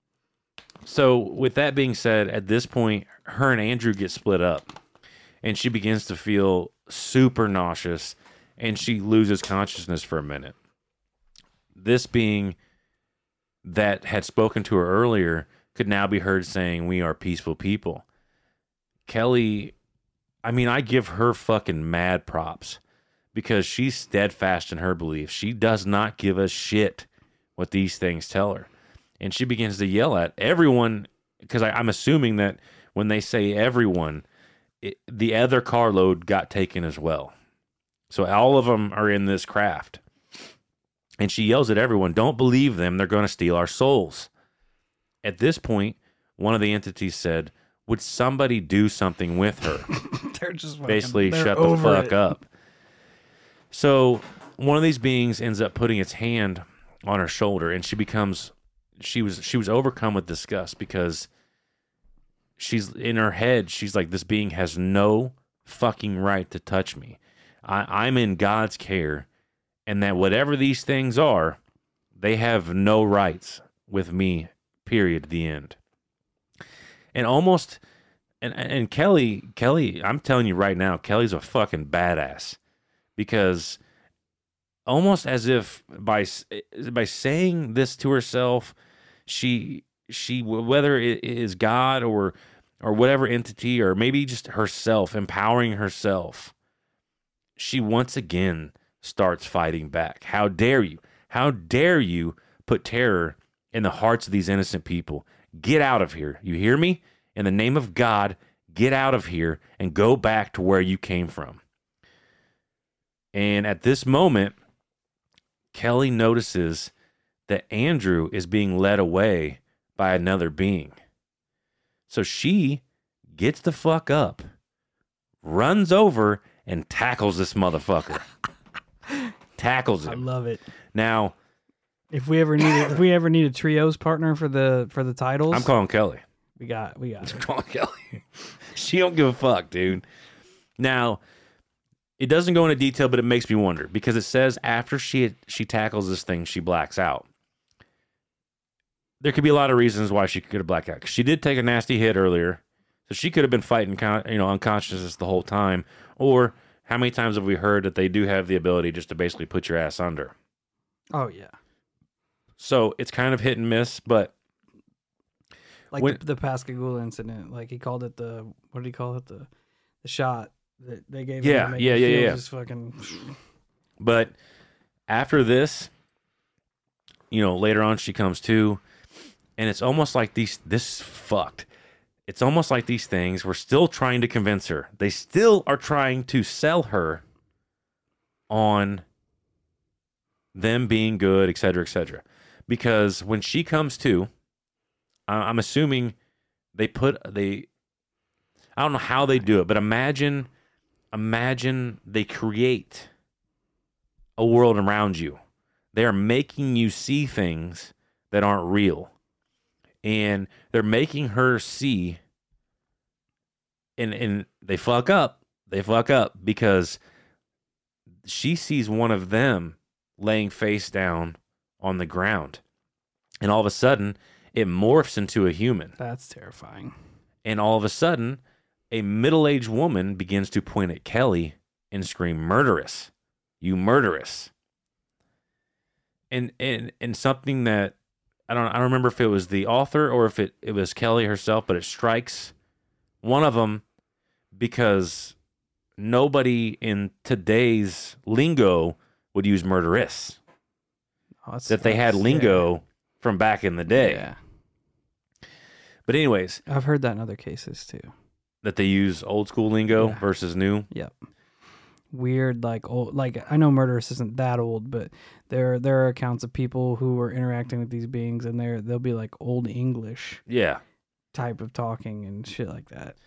Speaker 2: so with that being said, at this point, her and Andrew get split up, and she begins to feel super nauseous, and she loses consciousness for a minute. This being that had spoken to her earlier could now be heard saying, "We are peaceful people." Kelly, I mean, I give her fucking mad props because she's steadfast in her beliefs. She does not give a shit what these things tell her. And she begins to yell at everyone, because I'm assuming that when they say everyone, it, the other carload got taken as well. So all of them are in this craft. And she yells at everyone, "Don't believe them. They're going to steal our souls." At this point, one of the entities said, "Would somebody do something with her?"
Speaker 1: They're just fucking,
Speaker 2: Basically,
Speaker 1: they're
Speaker 2: shut the
Speaker 1: over
Speaker 2: fuck
Speaker 1: it.
Speaker 2: up. So one of these beings ends up putting its hand on her shoulder, and she becomes, she was, she was overcome with disgust because she's in her head. She's like, this being has no fucking right to touch me. I, I'm in God's care, and that whatever these things are, they have no rights with me. Period. The end. And almost, and and Kelly, Kelly, I'm telling you right now, Kelly's a fucking badass, because almost as if by by saying this to herself, she she whether it is God or or whatever entity, or maybe just herself, empowering herself, she once again starts fighting back. How dare you? How dare you put terror in the hearts of these innocent people? Get out of here. You hear me? In the name of God, get out of here and go back to where you came from. And at this moment, Kelly notices that Andrew is being led away by another being. So she gets the fuck up, runs over, and tackles this motherfucker. Tackles
Speaker 1: I
Speaker 2: him.
Speaker 1: love it.
Speaker 2: Now,
Speaker 1: If we ever need, a, if we ever need a trios partner for the for the titles,
Speaker 2: I'm calling Kelly.
Speaker 1: we got we got.
Speaker 2: I'm
Speaker 1: Her.
Speaker 2: calling Kelly. She don't give a fuck, dude. Now, it doesn't go into detail, but it makes me wonder, because it says after she she tackles this thing, she blacks out. There could be a lot of reasons why she could have blacked out. 'Cause she did take a nasty hit earlier, so she could have been fighting, con- you know, unconsciousness the whole time. Or how many times have we heard that they do have the ability just to basically put your ass under?
Speaker 1: Oh yeah,
Speaker 2: So it's kind of hit and miss, but
Speaker 1: like
Speaker 2: When-
Speaker 1: the, the Pascagoula incident. Like he called it the what did he call it the the shot that they gave. him
Speaker 2: Yeah,
Speaker 1: to make
Speaker 2: yeah,
Speaker 1: him
Speaker 2: yeah,
Speaker 1: feel
Speaker 2: yeah.
Speaker 1: Just fucking.
Speaker 2: But after this, you know, later on she comes to, and it's almost like these, this fucked. It's almost like these things were still trying to convince her. They still are trying to sell her on them being good, et cetera, et cetera. Because when she comes to, I- I'm assuming they put, they, I don't know how they do it, but imagine, imagine they create a world around you. They are making you see things that aren't real. And they're making her see, and and they fuck up. They fuck up because she sees one of them laying face down on the ground. And all of a sudden, it morphs into a human.
Speaker 1: That's terrifying.
Speaker 2: And all of a sudden, a middle-aged woman begins to point at Kelly and scream, "Murderess. You murderess." And and and something that I don't I don't remember if it was the author or if it, it was Kelly herself, but it strikes one of them because nobody in today's lingo would use murderess.
Speaker 1: Oh, that's,
Speaker 2: that they had
Speaker 1: that's-
Speaker 2: lingo
Speaker 1: yeah.
Speaker 2: from back in the day.
Speaker 1: Yeah.
Speaker 2: But anyways,
Speaker 1: I've heard that in other cases too.
Speaker 2: that they use old school lingo
Speaker 1: Yeah.
Speaker 2: versus new.
Speaker 1: Yep. Weird, like old, like I know murderous isn't that old, but there there are accounts of people who were interacting with these beings, and they're they'll be like old English
Speaker 2: Yeah.
Speaker 1: type of talking and shit like that.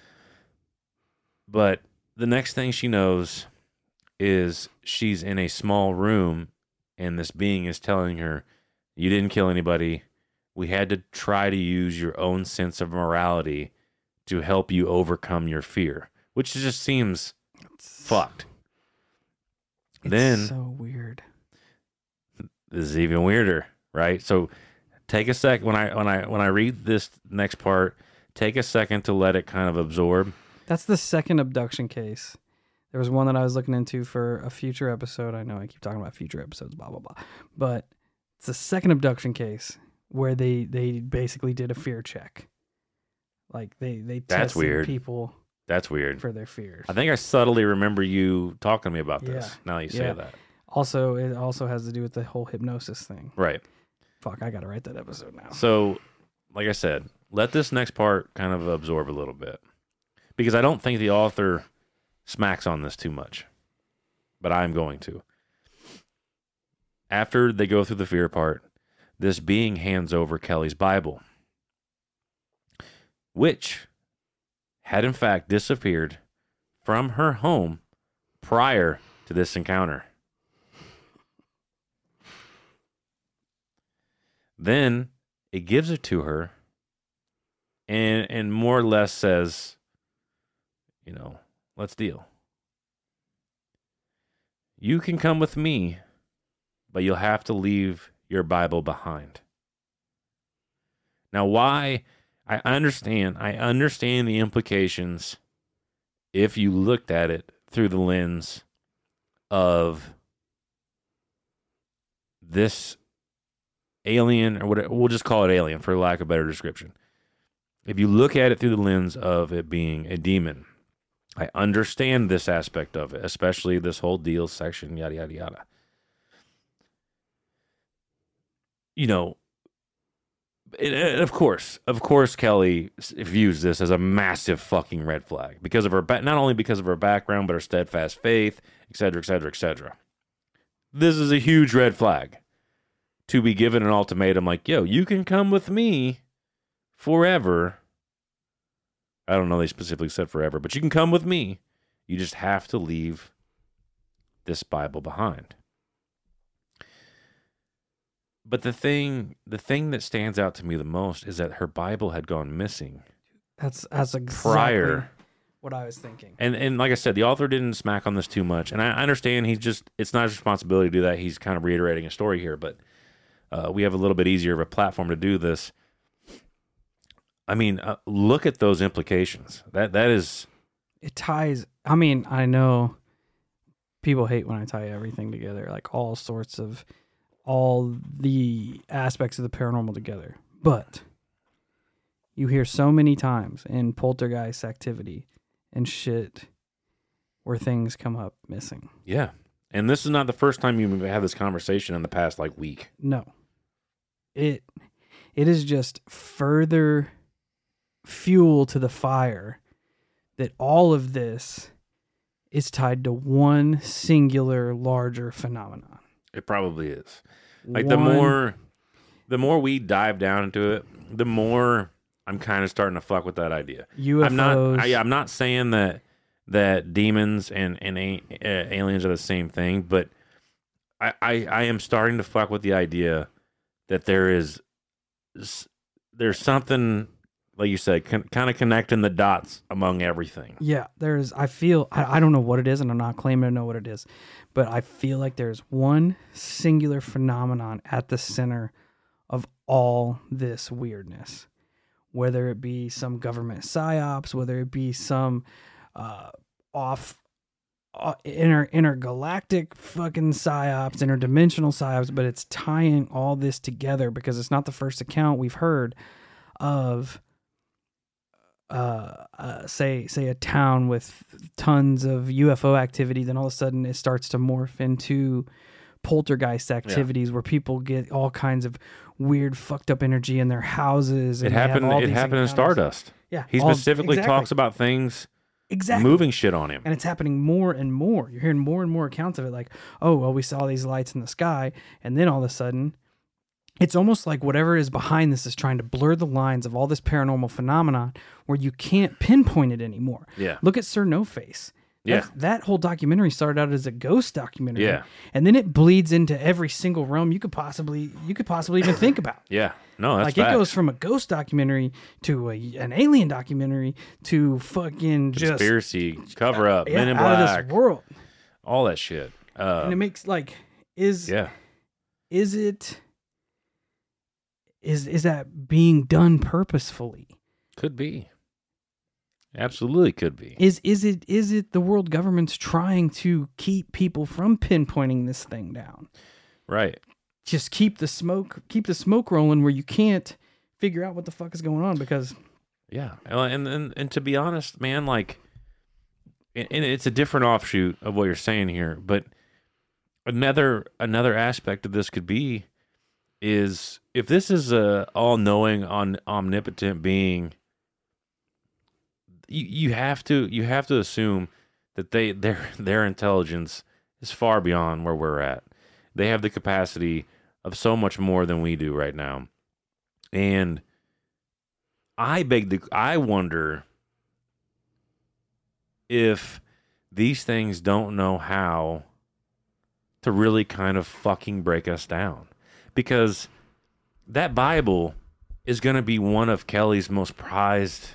Speaker 2: But the next thing she knows is she's in a small room and this being is telling her, "You didn't kill anybody. We had to try to use your own sense of morality to help you overcome your fear," which just seems fucked.
Speaker 1: It's
Speaker 2: Then
Speaker 1: so weird.
Speaker 2: this is even weirder, right? So take a sec when I when I when I read this next part, take a second to let it kind of absorb.
Speaker 1: That's the second abduction case. There was one that I was looking into for a future episode. I know I keep talking about future episodes, blah blah blah, but it's the second abduction case where they they basically did a fear check. Like they they
Speaker 2: That's
Speaker 1: tested
Speaker 2: weird.
Speaker 1: people
Speaker 2: That's weird.
Speaker 1: for their fears.
Speaker 2: I think I subtly remember you talking to me about this.
Speaker 1: Yeah.
Speaker 2: Now that you say
Speaker 1: Yeah.
Speaker 2: that.
Speaker 1: Also, it also has to do with the whole hypnosis thing.
Speaker 2: Right.
Speaker 1: Fuck, I gotta write that episode now.
Speaker 2: So, like I said, let this next part kind of absorb a little bit. Because I don't think the author smacks on this too much. But I'm going to. After they go through the fear part, this being hands over Kelly's Bible, which had in fact disappeared from her home prior to this encounter. Then it gives it to her and and more or less says, you know, let's deal. You can come with me, but you'll have to leave your Bible behind. Now, why? I understand. I understand the implications if you looked at it through the lens of this alien, or whatever, we'll just call it alien for lack of a better description. If you look at it through the lens of it being a demon, I understand this aspect of it, especially this whole deal section, yada, yada, yada. You know, it, it, of course, of course, Kelly views this as a massive fucking red flag because of her, ba- not only because of her background, but her steadfast faith, et cetera, et cetera, et cetera. This is a huge red flag to be given an ultimatum like, yo, you can come with me forever. I don't know they specifically said forever, but you can come with me. You just have to leave this Bible behind. But the thing, the thing that stands out to me the most is that her Bible had gone missing.
Speaker 1: That's that's exactly
Speaker 2: prior.
Speaker 1: what I was thinking.
Speaker 2: And and like I said, the author didn't smack on this too much. And I understand he's just, it's not his responsibility to do that. He's kind of reiterating a story here, but uh, we have a little bit easier of a platform to do this. I mean, uh, look at those implications. That That is...
Speaker 1: It ties, I mean, I know people hate when I tie everything together, like all sorts of, all the aspects of the paranormal together. But you hear so many times in poltergeist activity and shit where things come up missing.
Speaker 2: Yeah. And this is not the first time you've had this conversation in the past, like, week.
Speaker 1: No. It It is just further fuel to the fire that all of this is tied to one singular larger phenomenon.
Speaker 2: It probably is. Like, the
Speaker 1: One-
Speaker 2: more the more we dive down into it, the more I'm kind of starting to fuck with that idea.
Speaker 1: U F Os.
Speaker 2: I'm not I, I'm not saying that that demons and and a, uh, aliens are the same thing, but I, I I am starting to fuck with the idea that there is there's something, like you said, con- kind of connecting the dots among everything.
Speaker 1: Yeah, there's, I feel, I, I don't know what it is, and I'm not claiming to know what it is, but I feel like there's one singular phenomenon at the center of all this weirdness, whether it be some government psyops, whether it be some uh, off uh, inter intergalactic fucking psyops, interdimensional psyops, but it's tying all this together because it's not the first account we've heard of. Uh, uh, say say a town with tons of U F O activity, then all of a sudden it starts to morph into poltergeist activities yeah. where people get all kinds of weird, fucked up energy in their houses. And
Speaker 2: it happened. It happened in Stardust.
Speaker 1: Yeah,
Speaker 2: he
Speaker 1: all,
Speaker 2: specifically
Speaker 1: exactly.
Speaker 2: talks about things
Speaker 1: exactly
Speaker 2: moving shit on him,
Speaker 1: and it's happening more and more. You're hearing more and more accounts of it. Like, oh well, we saw these lights in the sky, and then all of a sudden. It's almost like whatever is behind this is trying to blur the lines of all this paranormal phenomenon where you can't pinpoint it anymore.
Speaker 2: Yeah.
Speaker 1: Look at Sir No Face.
Speaker 2: Yeah.
Speaker 1: That, that whole documentary started out as a ghost documentary.
Speaker 2: Yeah.
Speaker 1: And then it bleeds into every single realm you could possibly you could possibly even think about.
Speaker 2: Yeah. No, that's
Speaker 1: like
Speaker 2: facts.
Speaker 1: it goes from a ghost documentary to a, an alien documentary to fucking just
Speaker 2: conspiracy, cover up,
Speaker 1: yeah,
Speaker 2: Men in
Speaker 1: out
Speaker 2: Black,
Speaker 1: of this world.
Speaker 2: all that shit. Uh,
Speaker 1: and it makes like is
Speaker 2: yeah.
Speaker 1: is it Is is that being done purposefully?
Speaker 2: Could be. Absolutely could be.
Speaker 1: Is is it is it the world government's trying to keep people from pinpointing this thing down?
Speaker 2: Right.
Speaker 1: Just keep the smoke keep the smoke rolling where you can't figure out what the fuck is going on because
Speaker 2: yeah. And and and to be honest, man, like and it's a different offshoot of what you're saying here, but another another aspect of this could be is if this is a all-knowing, on omnipotent being, you you have to you have to assume that they their their intelligence is far beyond where we're at. They have the capacity of so much more than we do right now, and I beg the I wonder if these things don't know how to really kind of fucking break us down. Because that Bible is going to be one of Kelly's most prized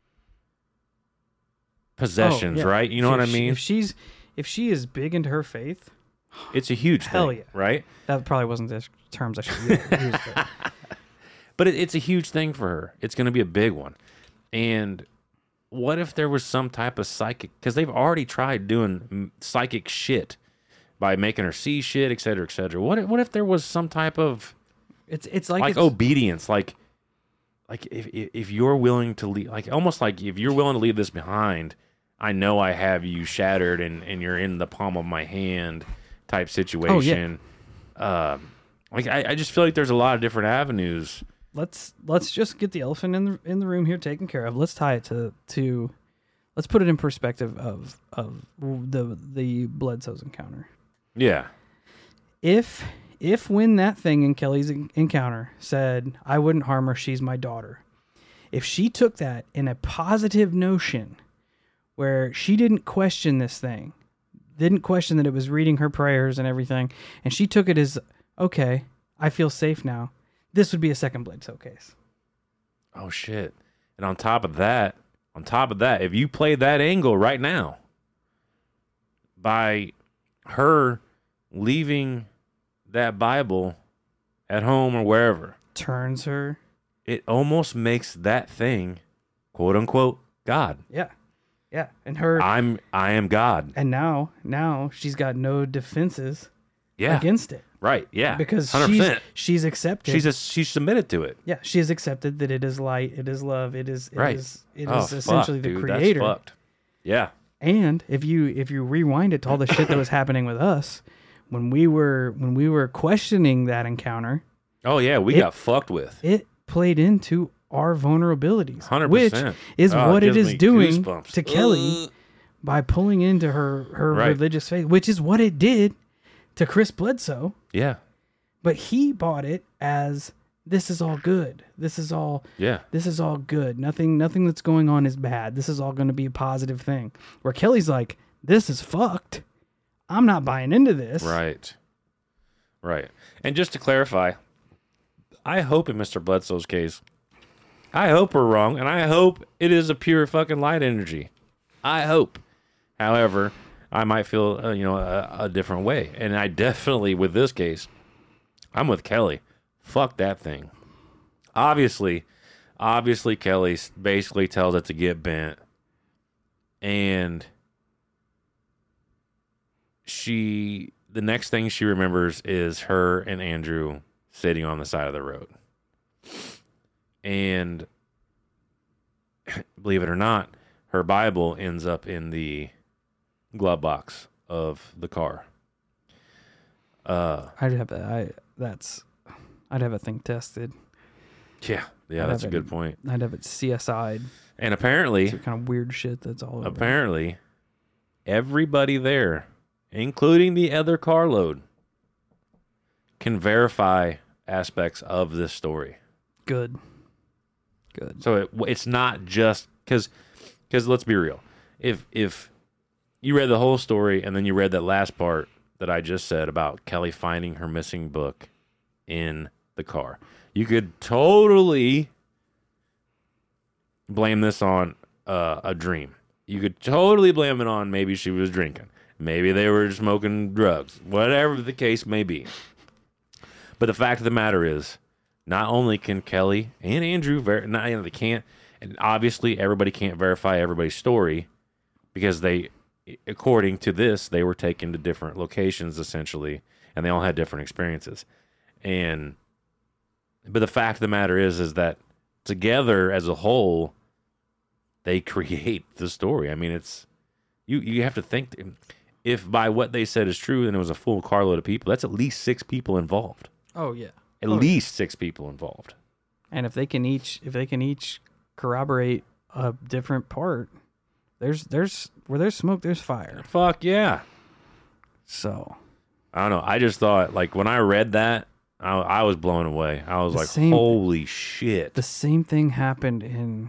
Speaker 2: possessions,
Speaker 1: oh, yeah.
Speaker 2: right? You know
Speaker 1: if
Speaker 2: what I
Speaker 1: she,
Speaker 2: mean?
Speaker 1: if she's if she is big into her faith,
Speaker 2: it's a huge
Speaker 1: hell
Speaker 2: thing,
Speaker 1: yeah.
Speaker 2: right?
Speaker 1: That probably wasn't the terms I should use. But,
Speaker 2: but it, it's a huge thing for her. It's going to be a big one. And what if there was some type of psychic? Because they've already tried doing psychic shit. By making her see shit, et cetera, et cetera. What if, what if there was some type of
Speaker 1: it's it's like
Speaker 2: like
Speaker 1: it's,
Speaker 2: obedience, like like if if you're willing to leave, like almost like if you're willing to leave this behind, I know I have you shattered and, and you're in the palm of my hand type situation. Oh, yeah. Um, like I, I just feel like there's a lot of different avenues.
Speaker 1: Let's let's just get the elephant in the in the room here taken care of. Let's tie it to to let's put it in perspective of of the the Bledsoe's encounter.
Speaker 2: Yeah.
Speaker 1: If if when that thing in Kelly's encounter said, I wouldn't harm her, she's my daughter. If she took that in a positive notion where she didn't question this thing, didn't question that it was reading her prayers and everything, and she took it as, okay, I feel safe now, this would be a second Bledsoe case.
Speaker 2: Oh, shit. And on top of that, on top of that, if you play that angle right now, by her leaving that Bible at home or wherever
Speaker 1: turns her,
Speaker 2: it almost makes that thing, quote unquote, God.
Speaker 1: Yeah. Yeah. And her
Speaker 2: I'm I am God.
Speaker 1: And now now she's got no defenses
Speaker 2: yeah.
Speaker 1: against it.
Speaker 2: Right. Yeah.
Speaker 1: Because
Speaker 2: one hundred percent.
Speaker 1: she's she's accepted.
Speaker 2: She's a, she's submitted to it.
Speaker 1: Yeah, she has accepted that it is light, it is love, it is it
Speaker 2: right.
Speaker 1: is it
Speaker 2: oh,
Speaker 1: is essentially
Speaker 2: fuck,
Speaker 1: the
Speaker 2: dude,
Speaker 1: creator.
Speaker 2: That's fucked. Yeah.
Speaker 1: And if you if you rewind it to all the shit that was happening with us when we were when we were questioning that encounter.
Speaker 2: Oh yeah, we
Speaker 1: it,
Speaker 2: got fucked with.
Speaker 1: It played into our vulnerabilities,
Speaker 2: one hundred
Speaker 1: which
Speaker 2: percent.
Speaker 1: is
Speaker 2: oh,
Speaker 1: what
Speaker 2: it,
Speaker 1: it is doing
Speaker 2: goosebumps.
Speaker 1: to Kelly by pulling into her her
Speaker 2: right.
Speaker 1: religious faith, which is what it did to Chris Bledsoe.
Speaker 2: Yeah.
Speaker 1: But he bought it as this is all good. This is all
Speaker 2: yeah.
Speaker 1: This is all good. Nothing nothing that's going on is bad. This is all going to be a positive thing. Where Kelly's like, this is fucked. I'm not buying into this.
Speaker 2: Right. Right. And just to clarify, I hope in Mister Bledsoe's case, I hope we're wrong, and I hope it is a pure fucking light energy. I hope. However, I might feel uh, you know a, a different way, and I definitely with this case, I'm with Kelly. Fuck that thing. Obviously, obviously Kelly basically tells it to get bent. And she, the next thing she remembers is her and Andrew sitting on the side of the road. And believe it or not, her Bible ends up in the glove box of the car. Uh,
Speaker 1: I'd have that. I that's. I'd have a thing tested.
Speaker 2: Yeah, yeah,
Speaker 1: I'd
Speaker 2: that's a
Speaker 1: have
Speaker 2: good
Speaker 1: it,
Speaker 2: point.
Speaker 1: I'd have it C S I'd.
Speaker 2: And apparently,
Speaker 1: some kind of weird shit that's all over.
Speaker 2: Apparently, everybody there, including the other carload, can verify aspects of this story.
Speaker 1: Good. Good.
Speaker 2: So it, it's not just because, because let's be real. If if you read the whole story and then you read that last part that I just said about Kelly finding her missing book in the car, you could totally blame this on uh, a dream. You could totally blame it on maybe she was drinking. Maybe they were smoking drugs. Whatever the case may be. But the fact of the matter is, not only can Kelly and Andrew, ver- not, you know, they can't, and obviously everybody can't verify everybody's story because they, according to this, they were taken to different locations essentially, and they all had different experiences. And, but the fact of the matter is, is that together as a whole, they create the story. I mean, it's, you, you have to think, if by what they said is true, and it was a full carload of people, that's at least six people involved.
Speaker 1: Oh yeah.
Speaker 2: At
Speaker 1: oh,
Speaker 2: least six people involved.
Speaker 1: And if they can each, if they can each corroborate a different part, there's, there's, where there's smoke, there's fire.
Speaker 2: Fuck yeah.
Speaker 1: So.
Speaker 2: I don't know. I just thought, like, when I read that, I, I was blown away. I was
Speaker 1: The
Speaker 2: like,
Speaker 1: same-
Speaker 2: holy shit.
Speaker 1: The same thing happened in,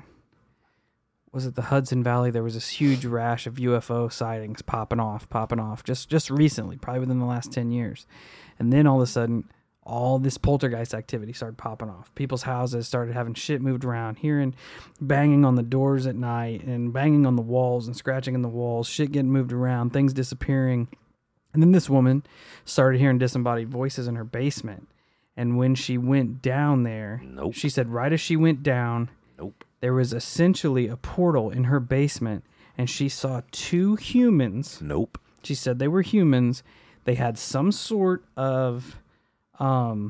Speaker 1: was it the Hudson Valley? There was this huge rash of U F O sightings popping off, popping off, just just recently, probably within the last ten years. And then all of a sudden, all this poltergeist activity started popping off. People's houses started having shit moved around, hearing banging on the doors at night and banging on the walls and scratching in the walls, shit getting moved around, things disappearing. And then this woman started hearing disembodied voices in her basement. And when she went down there,
Speaker 2: Nope.
Speaker 1: she said right as she went down,
Speaker 2: Nope.
Speaker 1: there was essentially a portal in her basement, and she saw two humans.
Speaker 2: Nope.
Speaker 1: She said they were humans. They had some sort of um,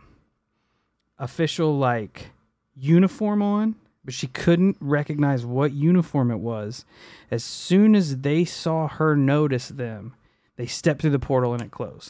Speaker 1: official, like, uniform on, but she couldn't recognize what uniform it was. As soon as they saw her notice them, they stepped through the portal and it closed.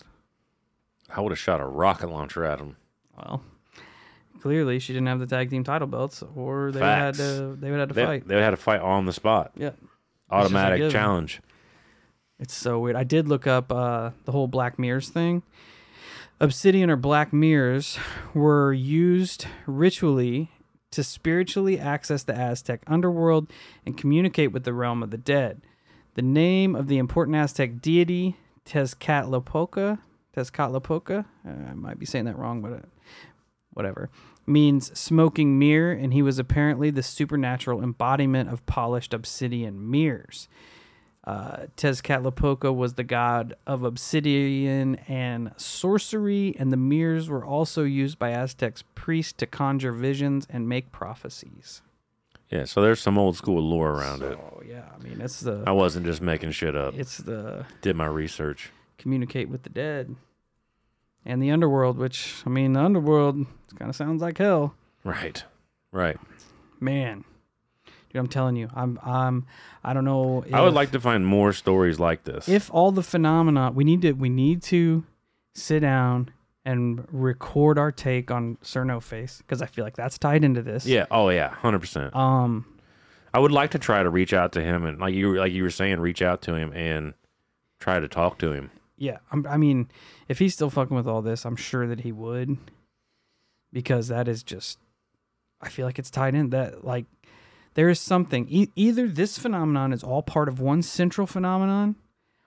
Speaker 2: I would have shot a rocket launcher at him.
Speaker 1: Well, clearly she didn't have the tag team title belts, or they would
Speaker 2: Facts.
Speaker 1: had to they would have to
Speaker 2: They,
Speaker 1: fight.
Speaker 2: they had to fight on the spot.
Speaker 1: Yeah,
Speaker 2: Automatic
Speaker 1: given.
Speaker 2: challenge.
Speaker 1: it's so weird. I did look up uh, the whole Black Mirrors thing. Obsidian or black mirrors were used ritually to spiritually access the Aztec underworld and communicate with the realm of the dead. The name of the important Aztec deity, Tezcatlipoca, Tezcatlipoca, uh, I might be saying that wrong, but uh, whatever, means smoking mirror, and he was apparently the supernatural embodiment of polished obsidian mirrors. Uh, Tezcatlipoca was the god of obsidian and sorcery, and the mirrors were also used by Aztecs priests to conjure visions and make prophecies.
Speaker 2: Yeah, so there's some old school lore around
Speaker 1: so,
Speaker 2: it.
Speaker 1: Oh yeah, I mean it's the
Speaker 2: I wasn't just making shit up.
Speaker 1: it's the
Speaker 2: Did my research.
Speaker 1: communicate with the dead and the underworld, which I mean the underworld kind of sounds like hell.
Speaker 2: Right. Right.
Speaker 1: Man, dude, I'm telling you, I'm I'm I don't know. If,
Speaker 2: I would like to find more stories like this.
Speaker 1: if all the phenomena we need to we need to sit down and record our take on Sir No Face, because I feel like that's tied into this.
Speaker 2: Yeah. Oh yeah. one hundred percent.
Speaker 1: Um.
Speaker 2: I would like to try to reach out to him and, like you were- like you were saying, reach out to him and try to talk to him.
Speaker 1: Yeah. I'm, I mean, if he's still fucking with all this, I'm sure that he would, because that is just. I feel like it's tied in that like there is something. E- either this phenomenon is all part of one central phenomenon,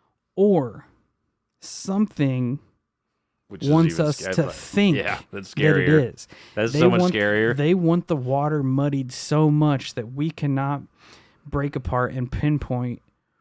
Speaker 1: or something
Speaker 2: Which is
Speaker 1: wants
Speaker 2: even
Speaker 1: us
Speaker 2: sc-
Speaker 1: to think
Speaker 2: Yeah, that's
Speaker 1: that it
Speaker 2: scarier.
Speaker 1: is.
Speaker 2: That's
Speaker 1: They
Speaker 2: so much
Speaker 1: want-
Speaker 2: scarier.
Speaker 1: They want the water muddied so much that we cannot break apart and pinpoint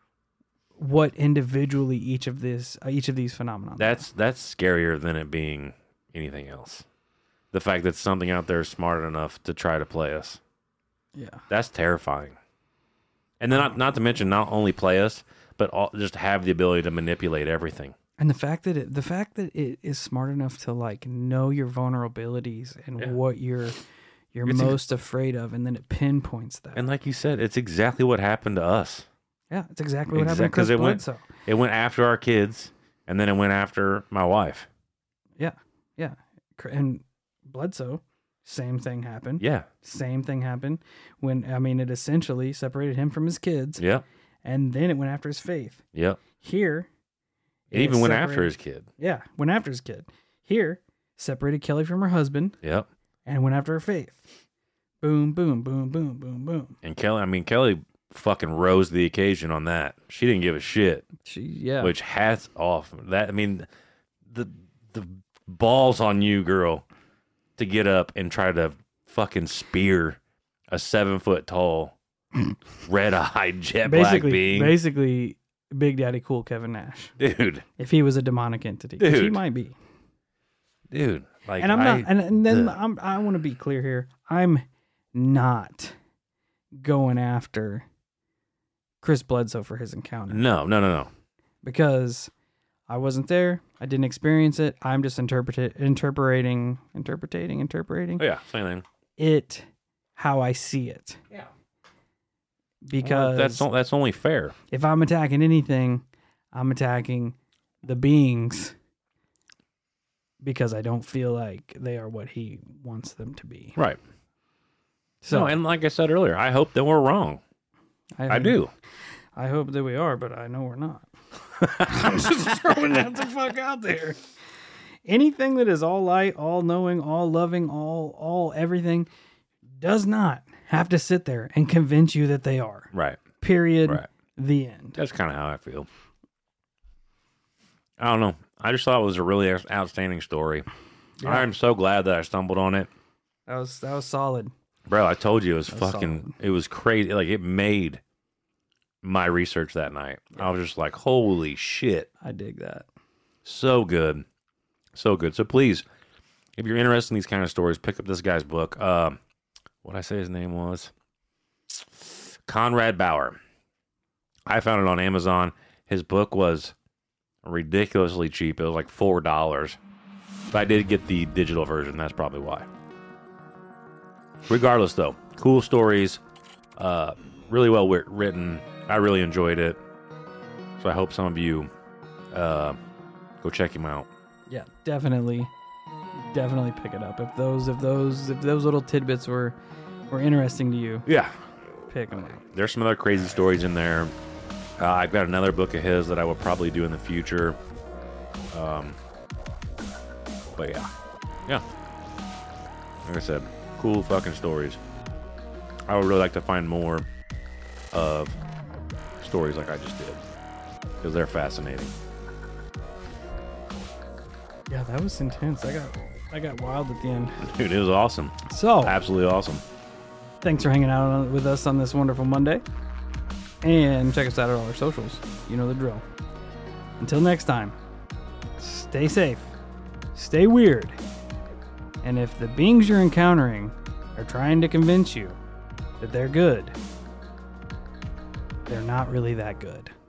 Speaker 1: what individually each of this uh, each of these phenomena.
Speaker 2: That's that's scarier than it being anything else. the fact that something out there is smart enough to try to play us.
Speaker 1: Yeah.
Speaker 2: That's terrifying. And then not, not to mention not only play us, but all, just have the ability to manipulate everything.
Speaker 1: And the fact that it, the fact that it is smart enough to like know your vulnerabilities and
Speaker 2: Yeah.
Speaker 1: what you're you're
Speaker 2: It's
Speaker 1: most afraid of, and then it pinpoints that.
Speaker 2: And like you said, it's exactly what happened to us.
Speaker 1: Yeah, it's exactly what
Speaker 2: Exact-
Speaker 1: happened to
Speaker 2: 'cause
Speaker 1: Chris
Speaker 2: it went-
Speaker 1: Bledsoe.
Speaker 2: It went after our kids, and then it went after my wife.
Speaker 1: Yeah, yeah. Cr- And Bledsoe, same thing happened.
Speaker 2: Yeah.
Speaker 1: Same thing happened when, I mean, it essentially separated him from his kids,
Speaker 2: Yep.
Speaker 1: and then it went after his faith.
Speaker 2: Yep.
Speaker 1: Here,
Speaker 2: It even went after
Speaker 1: separated-
Speaker 2: his kid.
Speaker 1: Yeah, went after his kid. Here, separated Kelly from her husband
Speaker 2: Yep.
Speaker 1: and went after her faith. Boom, boom, boom, boom, boom, boom.
Speaker 2: And Kelly, I mean, Kelly fucking rose to the occasion on that. She didn't give a shit.
Speaker 1: She, yeah.
Speaker 2: Which hats off. That I mean, the the balls on you, girl, to get up and try to fucking spear a seven foot tall, red eyed jet black
Speaker 1: basically,
Speaker 2: being,
Speaker 1: basically, Big Daddy Cool Kevin Nash.
Speaker 2: dude,
Speaker 1: If he was a demonic entity, which he
Speaker 2: Dude.
Speaker 1: might be.
Speaker 2: dude. Like,
Speaker 1: And I'm
Speaker 2: I,
Speaker 1: not. And, and then
Speaker 2: the-
Speaker 1: I'm. I want to be clear here. I'm not going after Chris Bledsoe for his encounter
Speaker 2: no, no, no, no.
Speaker 1: because I wasn't there. I didn't experience it. I'm just interpret interpreting, interpreting, interpreting
Speaker 2: Oh, yeah, same thing.
Speaker 1: it how I see it.
Speaker 2: Yeah,
Speaker 1: Because
Speaker 2: that's o- that's only fair.
Speaker 1: if I'm attacking anything, I'm attacking the beings because I don't feel like they are what he wants them to be.
Speaker 2: Right.
Speaker 1: So
Speaker 2: No, and like I said earlier, I hope that we're wrong. I do.
Speaker 1: I hope that we are, but I know we're not. I'm just throwing that the fuck out there. Anything that is all light, all knowing, all loving, all all everything does not have to sit there and convince you that they are.
Speaker 2: Right.
Speaker 1: Period.
Speaker 2: Right.
Speaker 1: The end.
Speaker 2: That's kind of how I feel. I don't know. I just thought it was a really out- outstanding story.
Speaker 1: Yeah.
Speaker 2: I'm so glad that I stumbled on it.
Speaker 1: That was that was solid.
Speaker 2: Bro, I told you it was
Speaker 1: That was
Speaker 2: fucking,
Speaker 1: solid.
Speaker 2: it was crazy. Like, it made my research that night. I was just like, holy shit.
Speaker 1: I dig that.
Speaker 2: So good. So good. So please, if you're interested in these kind of stories, pick up this guy's book. Uh, what did I say his name was? Conrad Bauer. I found it on Amazon. His book was ridiculously cheap. It was like four dollars. But I did get the digital version. That's probably why. Regardless, though, cool stories. Uh, really well writ- written. I really enjoyed it. So I hope some of you uh, go check him out.
Speaker 1: Yeah, definitely, definitely pick it up. If those, if those, if those little tidbits were were interesting to you,
Speaker 2: Yeah.
Speaker 1: pick them up.
Speaker 2: There's some other crazy stories in there. Uh, I've got another book of his that I will probably do in the future. Um, but yeah. Yeah. Like I said, cool fucking stories. I would really like to find more of stories like I just did because they're fascinating.
Speaker 1: Yeah, that was intense. I got I got wild at the end.
Speaker 2: Dude, it was awesome.
Speaker 1: So,
Speaker 2: Absolutely awesome.
Speaker 1: thanks for hanging out on- with us on this wonderful Monday. And check us out at all our socials. You know the drill. Until next time, stay safe, stay weird, and if the beings you're encountering are trying to convince you that they're good, they're not really that good.